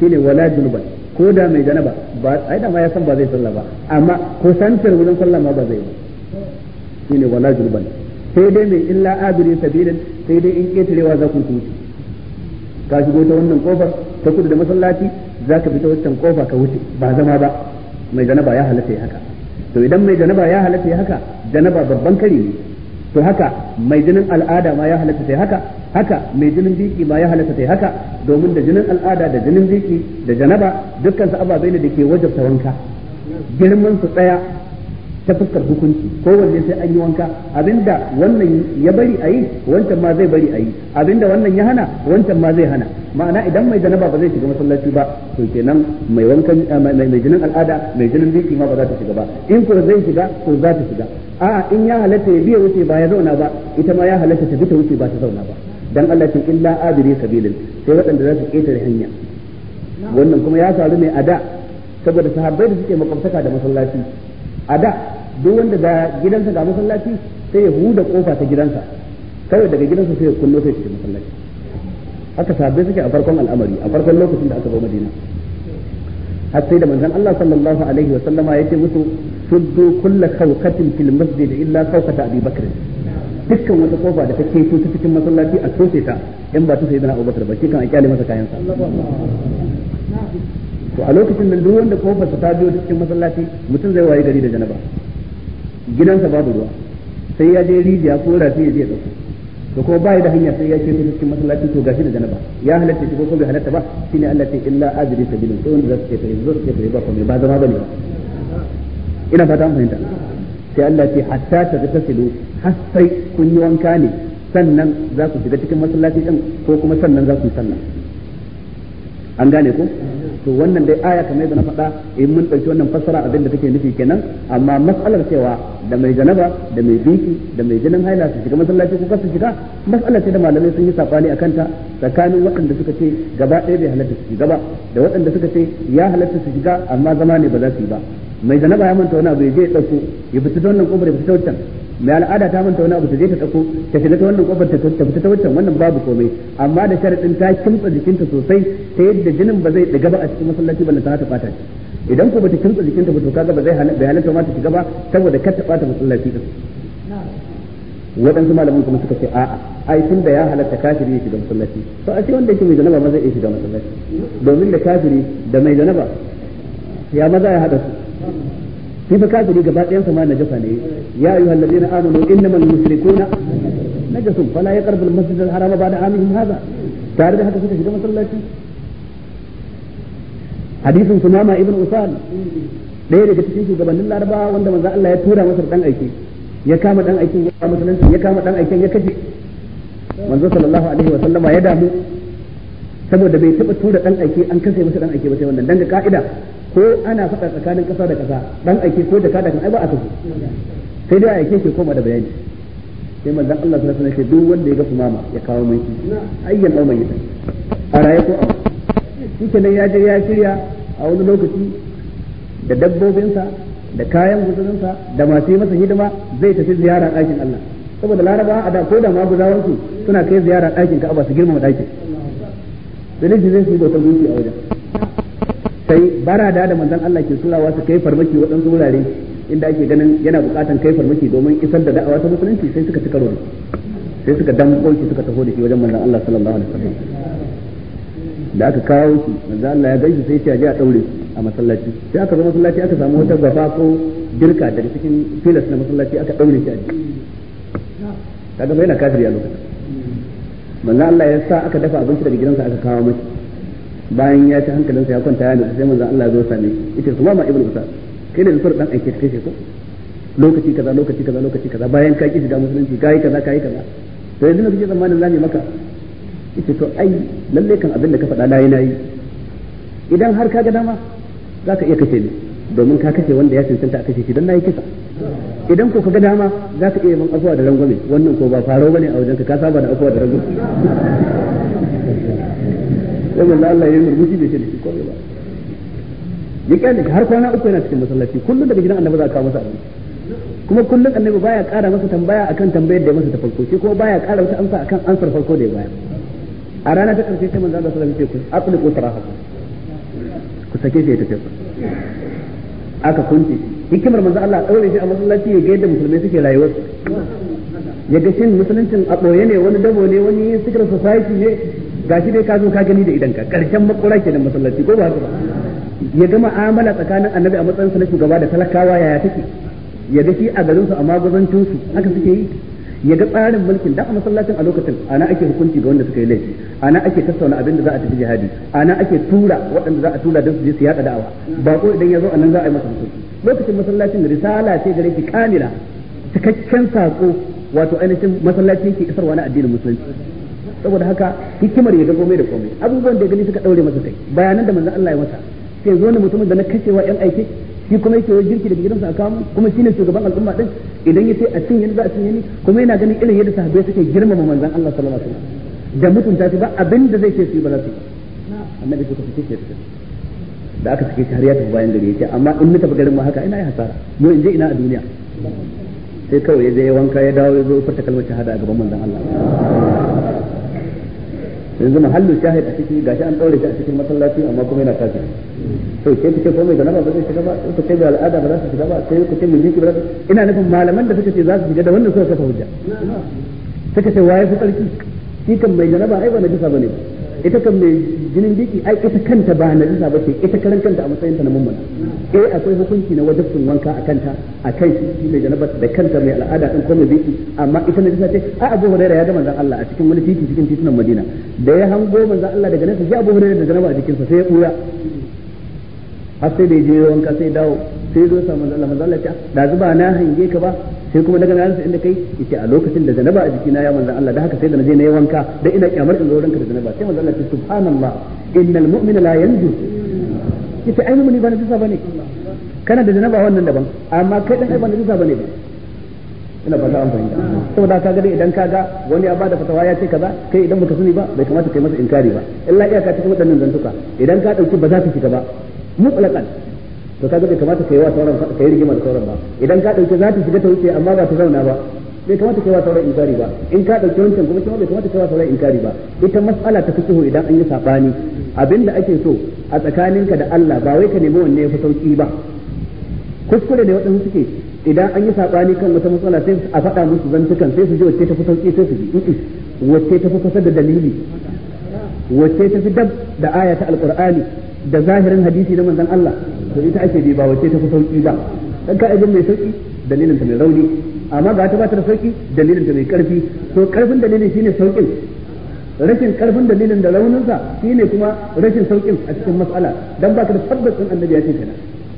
shine wala junuban ko da mai janaba ba ai da ma ya san ba zai sallah ba amma ko santar wurin sallah ma ba zai ba shine wala junuban sai dai mai illa abiri sabilin sai dai in ketarewa za ku wuce ka shigo ta wannan kofar ta kudu da masallaci za ka fita wancan kofa ka wuce ba zama ba mai janaba ya halatta ya haka to idan mai janaba ya halatta ya haka janaba babban kari ne to haka mai jinin al'ada ma ya halatta sai haka mai jinin biki ma ya halatta sai haka domin da jinin al'ada da jinin biki da janaba dukkan su ababai ne da ke wajabta wanka girman su tsaya ta fuskar hukunci kowanne sai an yi wanka abinda wannan ya bari a yi wancan ma zai bari a yi abinda wannan ya hana wancan ma zai hana ma'ana idan mai janaba ba zai shiga masallaci ba to kenan mai wankan mai jinin al'ada mai jinin biki ma ba za ta shiga ba in ko zai shiga to za ta shiga a'a in ya halatta ya biya wuce ba ya zauna ba ita ma ya halatta ta bi ta wuce ba ta zauna ba dan Allah ce illa abiri sabilin sai waɗanda za su ketare hanya wannan kuma ya faru ne a da saboda sahabbai da suke makwabtaka da masallaci a da duk wanda da gidansa ga masallaci sai ya huda kofa ta gidansa kawai daga gidansa sai ya kullo sai cikin masallaci haka sahabbai suke a farkon al'amari a farkon lokacin da aka zo Madina har sai da manzon Allah sallallahu alaihi wa sallama yace musu suddu kullu khawqatin fil masjid illa khawqata Abi Bakr dukkan wata kofa da take so ta cikin masallaci a toshe ta in ba ta sai da Abu Bakr ba kan a kyale masa kayan sa to a lokacin nan duk wanda kofar ta biyo cikin masallaci mutum zai waye gari da janaba gidansa babu ruwa sai ya je rijiya ko rafi ya je dauko to ko bai da hanya sai ya ce cikin masallaci to gashi da janaba ya halatta shi ko bai halatta ba shine Allah ce illa ajri sabilin sai wanda zai ce zo ce ba ko ba zama bane ina fata mun fahimta sai Allah ce hatta ta tasilu har sai kun yi wanka ne sannan za ku shiga cikin masallaci din ko kuma sannan za ku yi sallah an gane ko to wannan dai aya kamar yadda na faɗa in mun ɗauki wannan fassara abin da take nufi kenan amma mas'alar cewa da mai janaba da mai biki da mai jinin haila su shiga masallaci ko kasu shiga mas'alar ce da malamai sun yi sabani akan ta tsakanin waɗanda suka ce gaba ɗaya bai halatta su shiga ba da waɗanda suka ce ya halatta su shiga amma zama ne ba za su yi ba mai janaba ya manta wani abu ya je ya ɗauko ya fita ta wannan kofar ya fita ta wancan mai al'ada ta manta wani abu ta je ta ɗauko ta shiga ta wannan kofar ta fita ta wancan wannan babu komai amma da sharadin ta kimtsa jikinta sosai ta yadda jinin ba zai ɗiga ba a cikin masallaci balle ta ɓata shi idan ko bata kimtsa jikinta ba to kaga ba zai halatta ma ta shiga ba saboda kar ta ɓata masallaci din waɗansu malaman kuma suka ce a'a ai tun da ya halatta kafiri ya shiga masallaci to a ce wanda yake mai janaba ma zai iya shiga masallaci domin da kafiri da mai janaba ya maza ya hada su shi fa kafiri gaba ɗayan sa ma najasa ne ya ayyuhal ladina amanu innamal mushrikuna najasun fala yaqrabu al-masjid al-harama ba'da amihim hadha tare da haka suka shiga masallaci hadisin Sumama ibn Usal ɗaya daga cikin shugabannin Larabawa wanda manzo Allah ya tura masa dan aiki ya kama dan aikin ya musulunci ya kama dan aikin ya kace manzo sallallahu alaihi wa sallama ya damu saboda bai taba tura dan aiki an kashe masa dan aiki ba sai wannan dan ga ka'ida ko ana faɗa tsakanin ƙasa da ƙasa dan aiki ko da kada kan ai ba a kasu sai dai aike ke koma da bayani sai manzon Allah sallallahu alaihi wasallam ce duk wanda ya ga Sumama ya kawo mai shi ayyan au mai a raye ko shi kenan ya je ya shirya a wani lokaci da dabbobinsa da kayan guzurinsa da masu yi masa hidima zai tafi ziyara ɗakin Allah saboda Laraba a da ko da maguzawansu suna kai ziyara ɗakin Ka'aba su girmama ɗakin sai zai su bautar gunki a wajen sai barada da manzon Allah ke turawa su kai farmaki waɗansu wurare inda ake ganin yana buƙatan kai farmaki domin isar da da'awa ta musulunci sai suka ci karo da sai suka damƙo shi suka taho da shi wajen manzon Allah sallallahu alaihi wasallam da aka kawo shi manzon Allah ya gaishe sai ya je a daure a masallaci sai aka zo masallaci aka samu wata gwafa ko dirka daga cikin filas na masallaci aka daure shi a jiki kaga bai na kafiri a lokacin manzon Allah ya sa aka dafa abinci daga gidansa aka kawo mashi bayan ya ci hankalinsa ya kwanta ya nutsu sai manzon Allah ya zo same shi yace Sumama ibn Usal kai ne zufar dan aike kai ko lokaci kaza bayan ka ki shiga musulunci kai kaza to yanzu ne kike zamanin zamu maka yace to ai lalle kan abin da ka faɗa nayi idan har ka ga dama zaka iya kace ni domin ka kace wanda ya cancanta a kace shi dan nayi kisa idan ko ka ga dama zaka iya min afuwa da rangwame wannan ko ba faro bane a wajen ka saba da afuwa da rangwame sai manzo Allah ya yi murmushi da shi da ko ba ya kyale har kwana uku yana cikin masallaci kullum daga gidan annabi za ka kawo masa abinci kuma kullum annabi baya ƙara masa tambaya akan tambayar da ya masa ta farko shi kuma baya ƙara wata amsa akan ansar farko da ya bayar a rana ta karshe sai manzo Allah sallallahu alaihi wasallam ya ce aqliqu sarahakum ku sake shi ya tafi aka kunce hikimar manzo Allah daure shi a masallaci ya ga yadda musulmai suke rayuwar ya ga shin musuluncin a boye ne wani dabo ne wani secret society ne gashi dai ka zo ka gani da idan ka karshen makura kenan masallaci ko ba haka ba ya ga mu'amala tsakanin annabi a matsayin sa na shugaba da talakawa yaya take ya ga shi a garin su a maguzancin su haka suke yi ya ga tsarin mulkin da a masallacin a lokacin ana ake hukunci ga wanda suka yi laifi ana ake tattauna abin da za a tafi jihadi ana ake tura waɗanda za a tura don su je su yaɗa da'awa ba ko idan ya zo anan za a yi masa hukunci lokacin masallacin risala ce gare ki kamila cikakken sako wato ainihin masallaci yake isarwa na addinin musulunci saboda haka hikimar ya ga komai da komai abubuwan da ya gani suka daure masa kai bayanan da manzon Allah ya masa sai zo ne mutumin da na kashewa yan aike shi kuma yake wani girki daga gidansa a kawo kuma shine shugaban al'umma din idan yace a cinye za a cinye ni kuma yana ganin irin yadda sahabbai suke girmama manzon Allah sallallahu alaihi wasallam da mutunta shi ba abin da zai ce su ba za su yi annabi suka fice shi da aka sake shi har ya tafi bayan gari yake amma in na tafi garin ma haka ina yi hasara mu in je ina a duniya sai kawai ya je wanka ya dawo ya zo fata kalmar shahada a gaban manzon Allah yanzu mahallu shahid a cikin gashi an daure shi a cikin masallaci amma kuma yana kafiri to ke kike ko mai ganaba ba zai shiga ba ko kai da al'ada ba za su shiga ba sai ku ce mu jiki ba ina nufin malaman da suka ce za su shiga da wannan suka kafa hujja suka ce waye fi tsarki shi kan mai ganaba ai ba na jisa bane ita kan mai jinin biki ai ita kanta ba na jisa bace ita karan kanta a matsayin ta na mummuna akwai hukunci na wajibin wanka a kanta a kai shi mai ganaba da kanta mai al'ada din ko mai biki amma ita na jisa ce ai Abu Hurairah ya ga manzon Allah a cikin wani titi cikin titunan Madina da ya hango manzon Allah daga nesa sai Abu Hurairah da ganaba a jikinsa sai ya buya har sai da je wanka sai dawo sai zo sa manzo Allah ya da zuba na hange ka ba sai kuma daga nan inda kai yace a lokacin da zanaba a jikina ya manzo Allah da haka sai da naje na yi wanka da ina kyamar in zo ranka da zanaba sai manzo Allah ya ce subhanallah innal mu'mina la yanjus yace ai mu'mini ba na tusa bane kana da zanaba wannan daban amma kai dan ai ba na tusa bane ba ina fata an fahimta saboda kaga dai idan kaga wani ya bada fatawa ya ce kaza kai idan baka sani ba bai kamata kai masa inkari ba illa iyaka cikin wadannan zantuka idan ka dauki ba za ka shiga ba mutlaqan to kaga bai kamata kai wa sauran kai rigima da sauran ba idan ka dauke za ta shiga ta wuce amma ba ta zauna ba bai kamata kai wa sauran inkari ba in ka dauke wancan kuma bai kamata kai wa sauran inkari ba ita mas'ala ta fiqh idan an yi sabani abinda ake so a tsakaninka da Allah ba wai ka nemi wanne ya fi sauki ba kuskure ne waɗansu suke idan an yi sabani kan wata matsala sai a faɗa musu zantukan sai su ji wacce ta fi sauki sai su ji wacce ta fi kusa da dalili wacce ta fi dab da aya ta alqur'ani da zahirin hadisi na manzon Allah to ita ake bi ba wacce ta fi sauki ba dan ka ajin mai sauki dalilin ta mai rauni amma ga ta ba ta da sauki dalilin ta mai karfi to karfin dalilin shine saukin rashin karfin dalilin da raunin sa shine kuma rashin saukin a cikin mas'ala dan baka da tabbacin annabi ya ce kana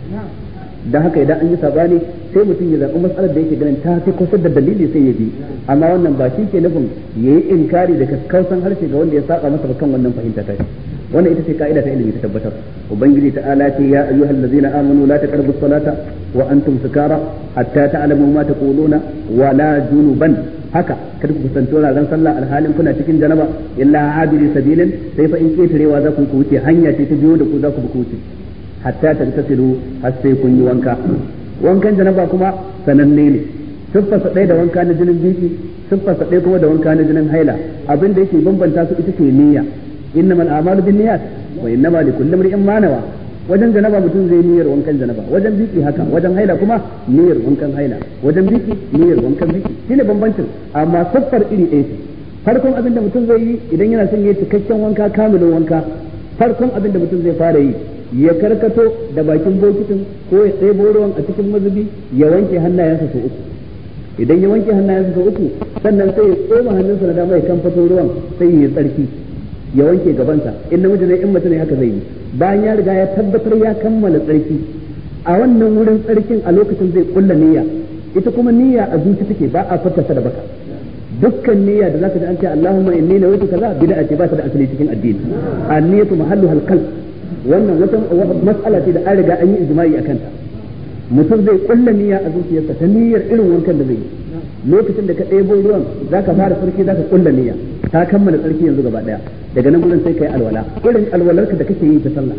dan haka idan an yi sabani sai mutum ya zaɓi mas'alar da yake ganin ta fi kusa da dalili sai ya bi amma wannan ba shi ke nufin yayi inkari da kakkausan harshe ga wanda ya saba masa kan wannan fahimta ta wannan ita ce ka'ida ta ilimi ta tabbatar ubangiji ta'ala ce ya ayyuhal ladzina amanu la taqrabu salata wa antum sukara hatta ta'lamu ma taquluna wa la junuban haka kada ku kusanto ran sallah alhalin kuna cikin janaba illa abiri sabilin sai fa in ketarewa za ku wuce hanya ce ta biyo da ku za ku wuce hatta tantasilu har sai kun yi wanka wankan janaba kuma sananne ne siffarsa ɗaya da wanka na jinin biki siffarsa ɗaya kuma da wanka na jinin haila abin da yake bambanta su ita ce niyya innamal a'malu binniyat wa innama likulli imrin ma nawa wajen janaba mutum zai niyyar wankan janaba wajen biki haka wajen haila kuma niyyar wankan haila wajen biki niyyar wankan biki shine bambancin amma siffar iri ɗaya ce farkon abin da mutum zai yi idan yana son yayi cikakken wanka kamilin wanka farkon abin da mutum zai fara yi ya karkato da bakin bokitin ko ya ɗebo ruwan a cikin mazubi ya wanke hannayensa sau uku idan ya wanke hannayensa sau uku sannan sai ya tsoma hannunsa na dama ya kamfato ruwan sai ya tsarki ya wanke gabansa in namiji ne in mace ne haka zai yi bayan ya riga ya tabbatar ya kammala tsarki a wannan wurin tsarkin a lokacin zai kulla niyya ita kuma niyya a zuci take ba a furta da baka dukkan niyya da zaka ji an ce Allahumma inni nawaitu kaza bid'a ce ba ta da asali cikin addini an-niyyatu mahalluha al-qalb wannan wata mas'ala ce da an riga an yi ijma'i akan ta mutum zai kulla niyya a zuciyarsa ta niyyar irin wankan da zai yi lokacin da ka ɗebo ruwan zaka fara sarki zaka kulla niyya ta kammala tsarki yanzu gaba daya daga nan gurin sai kai alwala irin alwalarka da kake yi ta sallah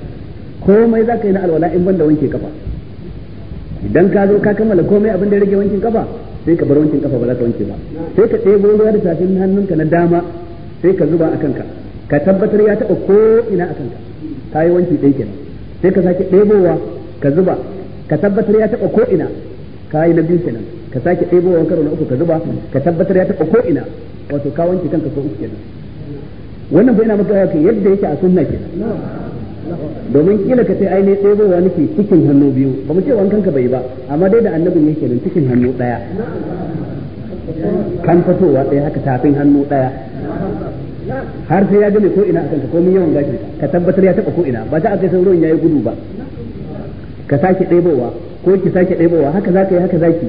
komai zaka yi na alwala in banda wanke kafa idan ka zo ka kammala komai abin da ya rage wankin kafa sai ka bar wankin kafa ba za ka wanke ba sai ka ɗebo ruwa da tafin hannunka na dama sai ka zuba a kanka ka tabbatar ya taɓa ko ina a kanka ka yi wanki ɗaya kenan sai ka sake ɗebowa ka zuba ka tabbatar ya taɓa ko ina ka yi na biyu kenan ka sake ɗebowa karo na uku ka zuba ka tabbatar ya taɓa ko ina wato ka wanke kanka so uku kenan wannan bai na maka yadda yake a sunna kenan domin kila ka sai ainihin ɗebowa nake cikin hannu biyu ba mu ce wankan ka bai ba amma dai da annabin yake nan cikin hannu ɗaya kan fitowa ɗaya haka tafin hannu ɗaya har sai ya game ko ina akan ka komai yawan gashi ka tabbatar ya taɓa ko ina ba ta akai sai ruwan yayi gudu ba ka sake ɗebowa ko ki sake ɗebowa haka za ka yi haka za ki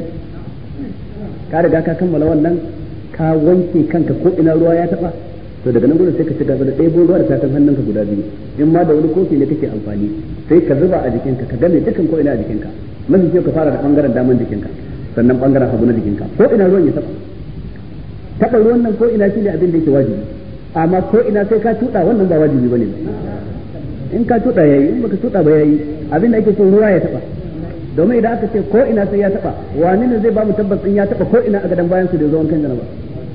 ka riga ka kammala wannan ka wanke kanka ko ina ruwa ya taɓa to daga nan gudun sai ka ci gaba da ɗebo ruwa da tafin hannunka guda biyu in ma da wani kofi ne kake amfani sai ka zuba a jikinka ka game dukkan ko ina a jikinka mafi kyau ka fara da bangaren daman jikinka sannan bangaren hagu na jikinka ko ina ruwan ya taɓa ruwan nan ko ina shine abin da yake wajibi amma ko ina sai ka tuɗa wannan ba wajibi bane in ka tuɗa yayi in baka tuɗa ba yayi abin da ake so ruwa ya taɓa domin idan aka ce ko ina sai ya taɓa wani ne zai ba mu tabbacin ya taɓa ko ina a gadan bayan su da zuwan kan janaba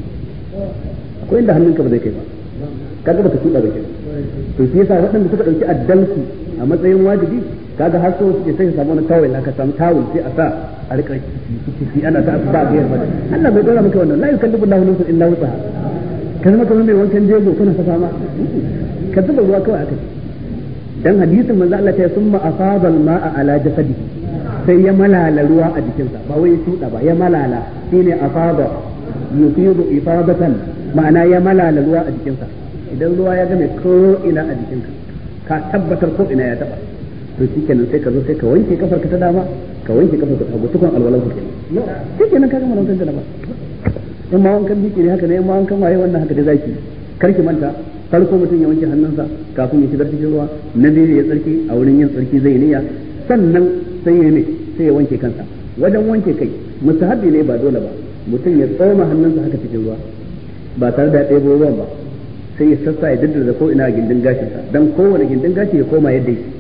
ko inda hannunka ba zai kai ba kaga baka tuɗa ba kenan to shi yasa waɗanda suka ɗauki addalku a matsayin wajibi kaga har so suke sai su samu wani tawul ka samu tawul sai a sa a rika shi ana ta ba ga yarda Allah bai dora maka wannan la yukallifu Allahu nafsan illa wusaha ka zama kamar mai wankan jego kana ta fama ka zuba ruwa kawai aka dan hadisin manzo Allah ta summa afada al-ma'a ala jasadi sai ya malala ruwa a jikinsa ba wai ya tuda ba ya malala shine afada yufidu ifadatan ma'ana ya malala ruwa a jikinsa idan ruwa ya game ko ina a jikinka ka tabbatar ko ina ya taba to shikenan sai ka zo sai ka wanke kafarka ta dama ka wanke kafarka ta hagu tukun alwalan ku kenan shikenan ka gama wankan da ba in ma wankan biki ne haka ne in ma wankan waye wannan haka da zaki karki manta farko mutum ya wanke hannunsa kafin ya shigar cikin ruwa na biyu ya tsarki a wurin yin tsarki zai niyya sannan sai ya ne sai ya wanke kansa wajen wanke kai mustahabi ne ba dole ba mutum ya tsoma hannunsa haka cikin ruwa ba tare da ɗebo ruwan ba sai ya sassa ya daddada ko ina gindin gashinsa dan kowane gindin gashi ya koma yadda yake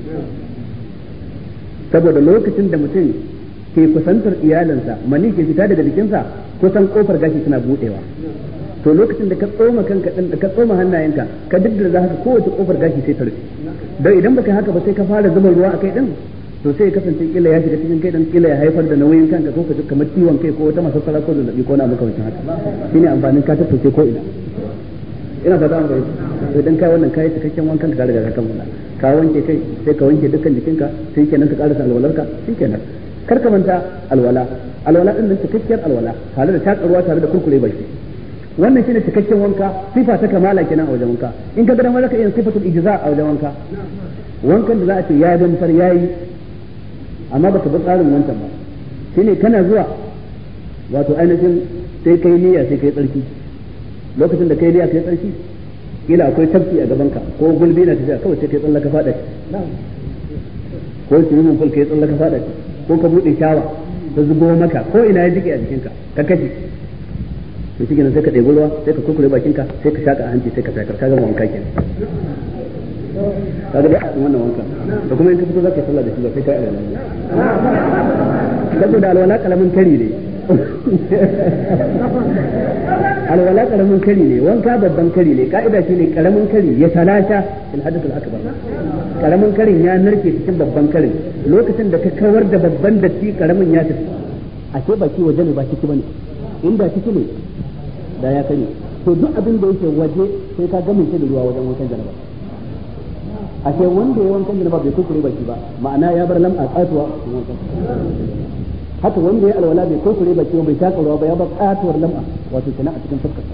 saboda lokacin da mutum ke kusantar iyalinsa mani ke fita daga jikinsa kusan kofar gashi suna budewa to lokacin da ka tsoma kanka din da ka tsoma hannayenka ka daddada haka kowace kofar gashi sai ta rufe dan idan baka haka ba sai ka fara zuba ruwa akai din to sai ya kasance kila ya shiga cikin kai dan kila ya haifar da nauyin kanka ko ka ji kamar ciwon kai ko wata masassara ko zazzabi ko na maka wancan haka shine amfanin ka tattace ko ina fata an gari to idan kai wannan kai cikakken wankan ka riga ka kammala ka wanke kai sai ka wanke dukkan jikinka sai kenan ka karasa alwalarka shikenan kar ka manta alwala din nan cikakkiyar alwala tare da takarwa tare da kurkure baki wannan shine cikakken wanka sifa ta kamala kenan a wajen wanka in ka ga dan zaka iya sifatul ijza a wajen wanka wankan da za a ce ya gamsar yayi amma baka bi tsarin wancan ba shine kana zuwa wato ainihin sai kai niyya sai kai tsarki lokacin da kai niyya kai tsarki kila akwai tafki a gaban ka ko gulbi na tafiya kawai sai kai tsallaka fada ko swimming pool kai tsallaka fada ko ka bude shawa ta zubo maka ko ina ya jike a jikinka ka kashe to shi sai ka ɗebi ruwa sai ka kurkure bakinka sai ka shaka a hanci sai ka shakar ka gama wanka kenan kaga da wannan wanka da kuma in ka fito zaka yi sallah da shi ba sai ka yi alwala saboda alwala kalamin kari ne alwala karamin kari ne wanka babban kari ne ka'ida shine karamin kari ya talasha fil hadath al akbar karamin karin ya narke cikin babban karin lokacin da ka kawar da babban datti karamin ya tafi ashe baki waje ne ba ciki bane inda ciki ne da ya kare to duk abin da yake waje sai ka ga da ruwa wajen wankan janaba ashe wanda ya wankan janaba bai kurkure baki ba ma'ana ya bar lam'a tsatuwa haka wanda ya alwala bai kurkure baki ba bai taka ruwa ba ya bar tsatuwar lam'a wato kenan a cikin fuskarsa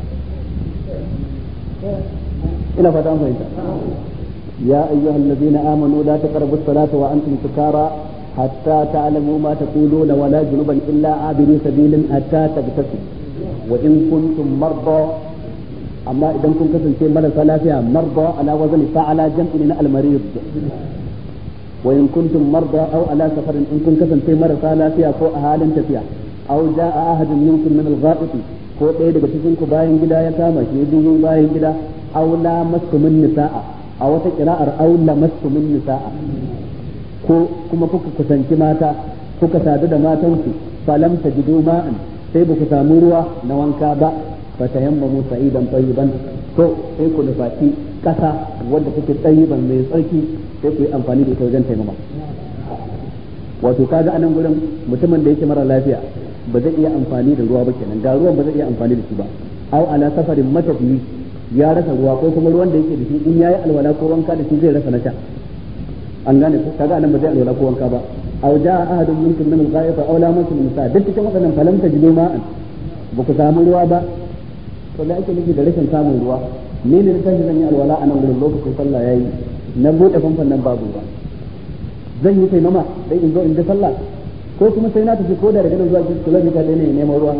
ina fata an fahimta ya ayyuhal ladina amanu la taqrabus salata wa antum sukara hatta ta'lamu ma taquluna wa la junuban illa abiri sabilin hatta tagtasilu wa in kuntum marda amma idan kun kasance marasa lafiya marda ala wazni fa'ala jam'in al-marid wa in kuntum marda aw ala safarin in kun kasance marasa lafiya ko a halin tafiya aw jaa ahadun minkum min al-gha'it ko ɗaya daga cikin ku bayan gida ya kama shi yayin bayan gida aw la maskumun nisaa a wata qira'ar aw la maskumun nisaa ko kuma kuka kusanci mata kuka sadu da matanku falam tajidu ma'an sai ba ku samu ruwa na wanka ba fa tayammamu sa'idan tayyiban to sai ku nufaci kasa wanda take tsayiban mai tsarki sai ku yi amfani da ita wajen taimama wato kaga anan gurin mutumin da yake mara lafiya ba zai iya amfani da ruwa ba kenan ga ruwan ba zai iya amfani da shi ba aw ala safarin matafi ya rasa ruwa ko kuma ruwan da yake da shi in yayi alwala ko wanka da shi zai rasa na sha an gane ko kaga anan ba zai alwala ko wanka ba aw jaa ahadun minkum min al-ghaibi aw lamasum nisa duk cikin wadannan falam tajidu ma'an ba ku samu ruwa ba to da ake nufi da rashin samun ruwa ni ne tashi zan yi alwala a nan gurin lokacin sallah yayi na bude famfan nan babu ba zan yi taimama dai in zo in ga sallah ko kuma sai na tafi ko da daga nan zuwa kilomita ɗaya ne neman ruwa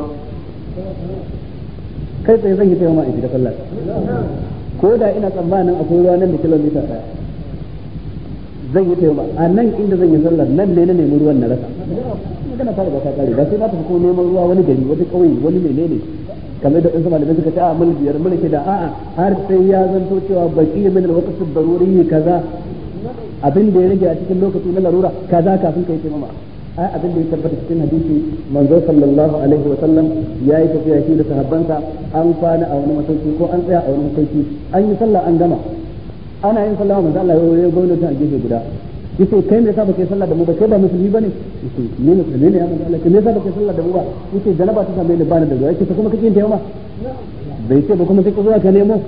kai tsaye zan yi taimama in shiga sallah ko da ina tsammanin akwai ruwa nan da kilomita ɗaya zan yi taimama a nan inda zan yi sallah nan ne na nemi ruwan na rasa magana fara ba ta kare ba sai na tafi ko neman ruwa wani gari wani ƙauye wani menene kamar da ɗansu malamai suka ce a mul biyar mul shida a'a har sai ya zanto cewa baki min al-waqt ad-daruri kaza abin da ya rage a cikin lokaci na larura kaza kafin kai taimama ai abin da ya tabbata cikin hadisi manzo sallallahu alaihi wa sallam yayi tafiya shi da sahabbansa an kwana a wani masauki ko an tsaya a wani masauki an yi sallah an gama ana yin sallah manzo Allah ya gwamnati a gefe guda yace kai me yasa baka yi sallah da mu ba kai ba musulmi bane yace ni musulmi ne ya manzo Allah kai me yasa baka yi sallah da mu ba yace janaba ta same ni ba ni da ruwa yace ta kuma kake yin taimama bai ce ba kuma sai ka zo ka nemo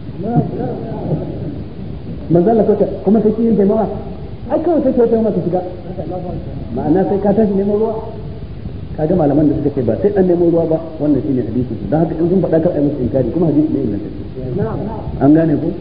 manzo Allah ko kuma kake yin taimama ai kawai sai ka taimama ka shiga ma'ana sai ka tashi neman ruwa kaga malaman da suka ce ba sai an nemo ruwa ba wannan shine hadisi dan haka in sun faɗa kar ai musu inkari kuma hadisi ne ingantacce an gane ko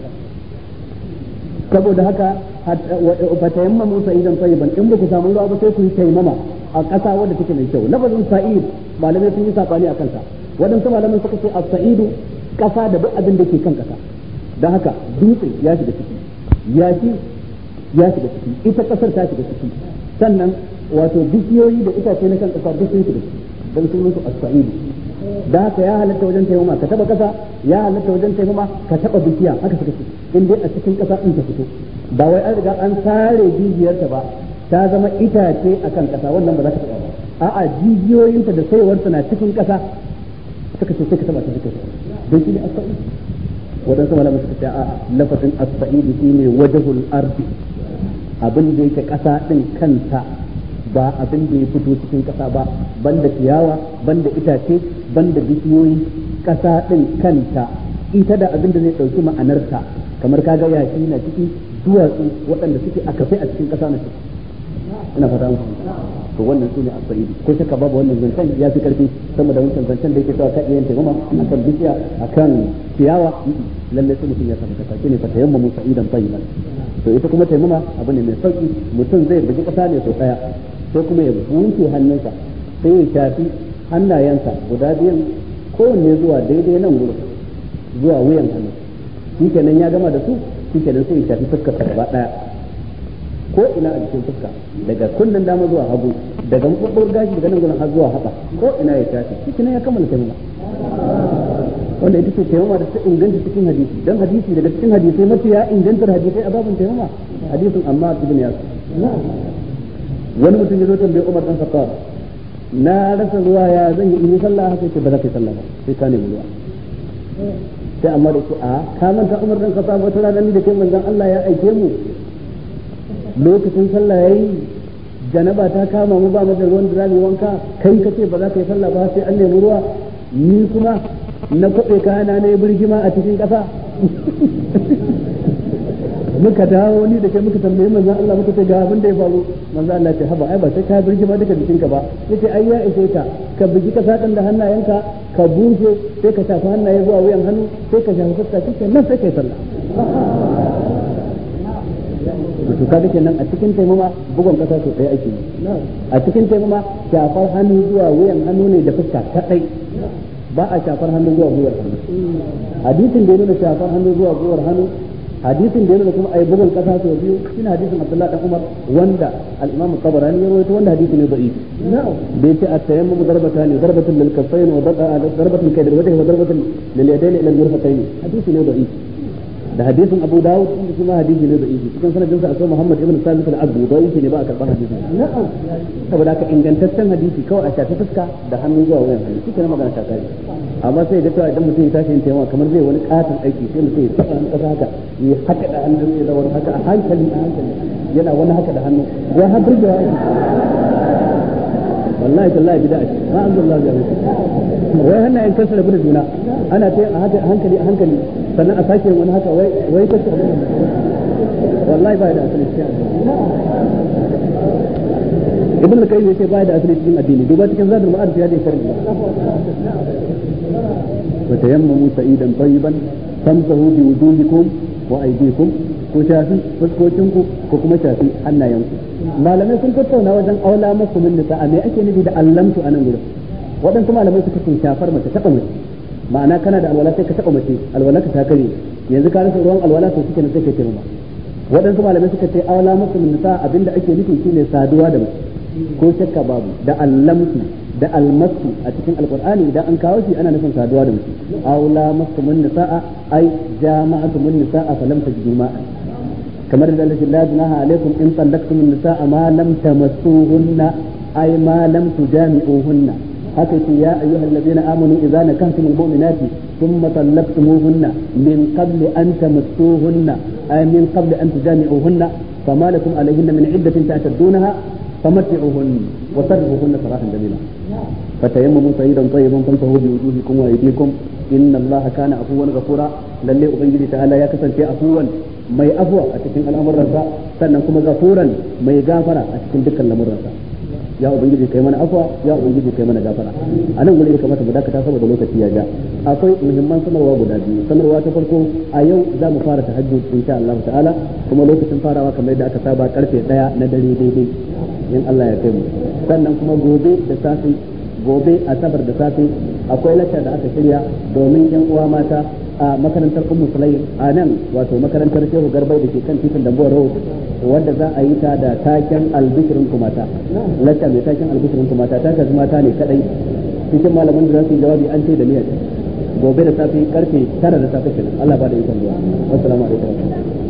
saboda haka fa tayammamu sa'idan tayyiban in ba ku samu ruwa ba sai ku yi taimama a ƙasa wadda take mai kyau lafazin sa'id malamai sun yi sabani akan sa wadansu malaman suka ce as-sa'idu ƙasa da duk abin da ke kan ƙasa dan haka dutse ya shiga ciki yaki ya shiga ciki ita ƙasar ta shiga ciki sannan wato bishiyoyi da itace na kan ƙasa duk sun shiga ciki dan sunan su as-sa'idu da haka ya halatta wajen taimama ka taba kasa ya halatta wajen taimama ka taba bishiya haka suka ce in dai a cikin kasa in ta fito ba wai an riga an sare jijiyarta ba ta zama itace akan kasa wannan ba za ka taba ba a'a jijiyoyinta da saiwarta na cikin kasa suka ce sai ka taba ta cikin don shi ne as-sa'id wadansu malamai suka ce a'a lafazin as-sa'id shine wajhul ardi abin da yake kasa din kanta ba abin da ya fito cikin kasa ba banda ciyawa banda itace banda bishiyoyi kasa din kanta ita da abin da zai dauki ma'anarta kamar kaga yashi na ciki duwatsu waɗanda suke a kafe a cikin kasa na ciki ina fata muku to wannan sune as-sa'id ko shakka babu wannan zancen ya fi karfi sama da wancan zancen da yake cewa ka iya taimama akan bishiya akan ciyawa lalle sai mutum ya saka kasa shine fa tayammamu sa'idan tayyiban to ita kuma taimama abu ne mai sauki mutum zai bugi kasa ne sau daya sai kuma ya buke hannunsa sai ya shafi hannayensa guda biyan kowanne zuwa daidai nan gurin zuwa wuyan hannu shi kenan ya gama da su shi kenan sai ya shafi fuskar gaba daya ko ina a jikin fuska daga kunnen dama zuwa hagu daga mabuɗar gashi daga nan gurin har zuwa haka ko ina ya shafi shi kenan ya kammala taimama wanda ita ce taimama da ta inganta cikin hadisi dan hadisi daga cikin hadisai mafiya ingantar hadisai a babin taimama hadisin amma ibn yasir wani mutum ya zo tambaye Umar dan Khattab na rasa ruwa ya zan yi sallah haka ce ba za ka yi sallah ba sai ka nemi ruwa sai amma da su a ka manta Umar dan Khattab wata rana ni da kai manzon Allah ya aike mu lokacin sallah yayi janaba ta kama mu ba mu da ruwan da za mu wanka kai ka ce ba za ka yi sallah ba sai an nemi ruwa ni kuma na kwabe kana ne birgima a cikin kasa muka dawo ni da kai muka tambaye manzon Allah muka ce ga abin da ya faru manzon Allah ce haba ai ba sai ka birgi ma duka jikinka ba yace ai ya ishe ka bigi ka sadan da hannayenka ka bushe sai ka shafa hannaye zuwa wuyan hannu sai ka shafa fuska kike nan sai kai sallah to kaga kenan a cikin taimama bugun kasa so ɗaya ake a cikin taimama shafar hannu zuwa wuyan hannu ne da fuska kadai ba a shafar hannu zuwa gwiwar hannu hadisin da ya nuna shafar hannu zuwa gwiwar hannu hadisin da yana kuma ai bugun kasa sau biyu shine hadisin Abdullah dan Umar wanda al-Imam Tabarani ya rawaito wanda hadisi ne da'if da yace at-tayammum darbatani darbatun lil kaffayn wa darbatun kayd al-wajhi wa darbatun lil yadayn ila al-mirfaqayn hadisi ne da'if da hadisin Abu Dawud inda kuma hadisi ne da ibi cikin sanadin sa akwai Muhammad ibn Sabit al-Abdu da yake ne ba a karban hadisin na'am saboda haka ingantaccen hadisi kawai a shafi fuska da hannu zuwa wayan hannu kike na magana ta kai amma sai da cewa idan mutum ya tashi yin taimaka kamar zai wani katon aiki sai mutum ya tsaka an kasa haka ya haka da hannun sai da wani haka a hankali yana wani haka da hannu wai har burgewa aiki wallahi tallahi bid'a ce ma anzalallahu bihi wai hannayen kansa da gudu juna ana ta a haka a hankali sannan a sake wani haka wai kace wallahi ba da asali cikin ibn al-qayyim yace ba da asali cikin addini duba cikin zadul ma'ad ya da sharri wa tayammamu sa'idan tayyiban famsahu bi wujuhikum wa aydikum ko shafi fuskokinku ko kuma shafi hannayenku malamai sun tattauna wajen aula masu min nisa a me ake nufi da allamtu anan gurin waɗansu malamai suka ce shafar mace taɓa mace ma'ana kana da alwala sai ka taɓa mace alwala ka ta kare yanzu ka rasa ruwan alwala to suke na sai ka ce ma waɗansu malamai suka ce aula masu min nisa abinda ake nufi shine saduwa da mace ko shakka babu da allamtu da almasu a cikin alqur'ani idan an kawo shi ana nufin saduwa da mace aula masu min nisa ai jama'atu min nisa falam tajidu ma'a kamar da Allah la junaha alaikum in tallaqtum an-nisaa ma lam tamassuhunna ay ma lam tujami'uhunna haka ce ya ayyuhal ladina amanu idza nakahtum al-mu'minati thumma tallaqtumuhunna min qabli an tamassuhunna ay min qabli an tujami'uhunna fama lakum alayhinna min iddatin ta'taddunaha famatti'uhunna wa sarrihuhunna sarahan jamila fatayammamu sayyidan tayyiban famsahu bi wujuhikum wa aydikum inna Allaha kana afuwan ghafura lalle ubangiji ta'ala ya kasance afuwan mai afuwa a cikin al'amuransa sannan kuma gafuran mai gafara a cikin dukkan lamuransa ya ubangiji kai mana afuwa ya ubangiji kai mana gafara a nan gurin ya kamata mu dakata saboda lokaci ya ja akwai muhimman sanarwa guda biyu sanarwa ta farko a yau za mu fara tahajjud insha Allah ta'ala kuma lokacin farawa kamar yadda aka saba karfe 1 na dare daidai in Allah ya kai mu sannan kuma gobe asabar da safe akwai lacca da aka shirya domin yan uwa mata a makarantar Ummu Sulaim a nan wato makarantar Shehu Garbai da ke kan titin Dambuwa Road wanda za a yi ta da taken albishirin kumata lacca mai taken albishirin kumata ta kaji mata ne kadai cikin malaman da za su yi jawabi an ce da niyyar gobe da safe karfe 9 da safe kenan Allah ba da ikon zuwa assalamu alaikum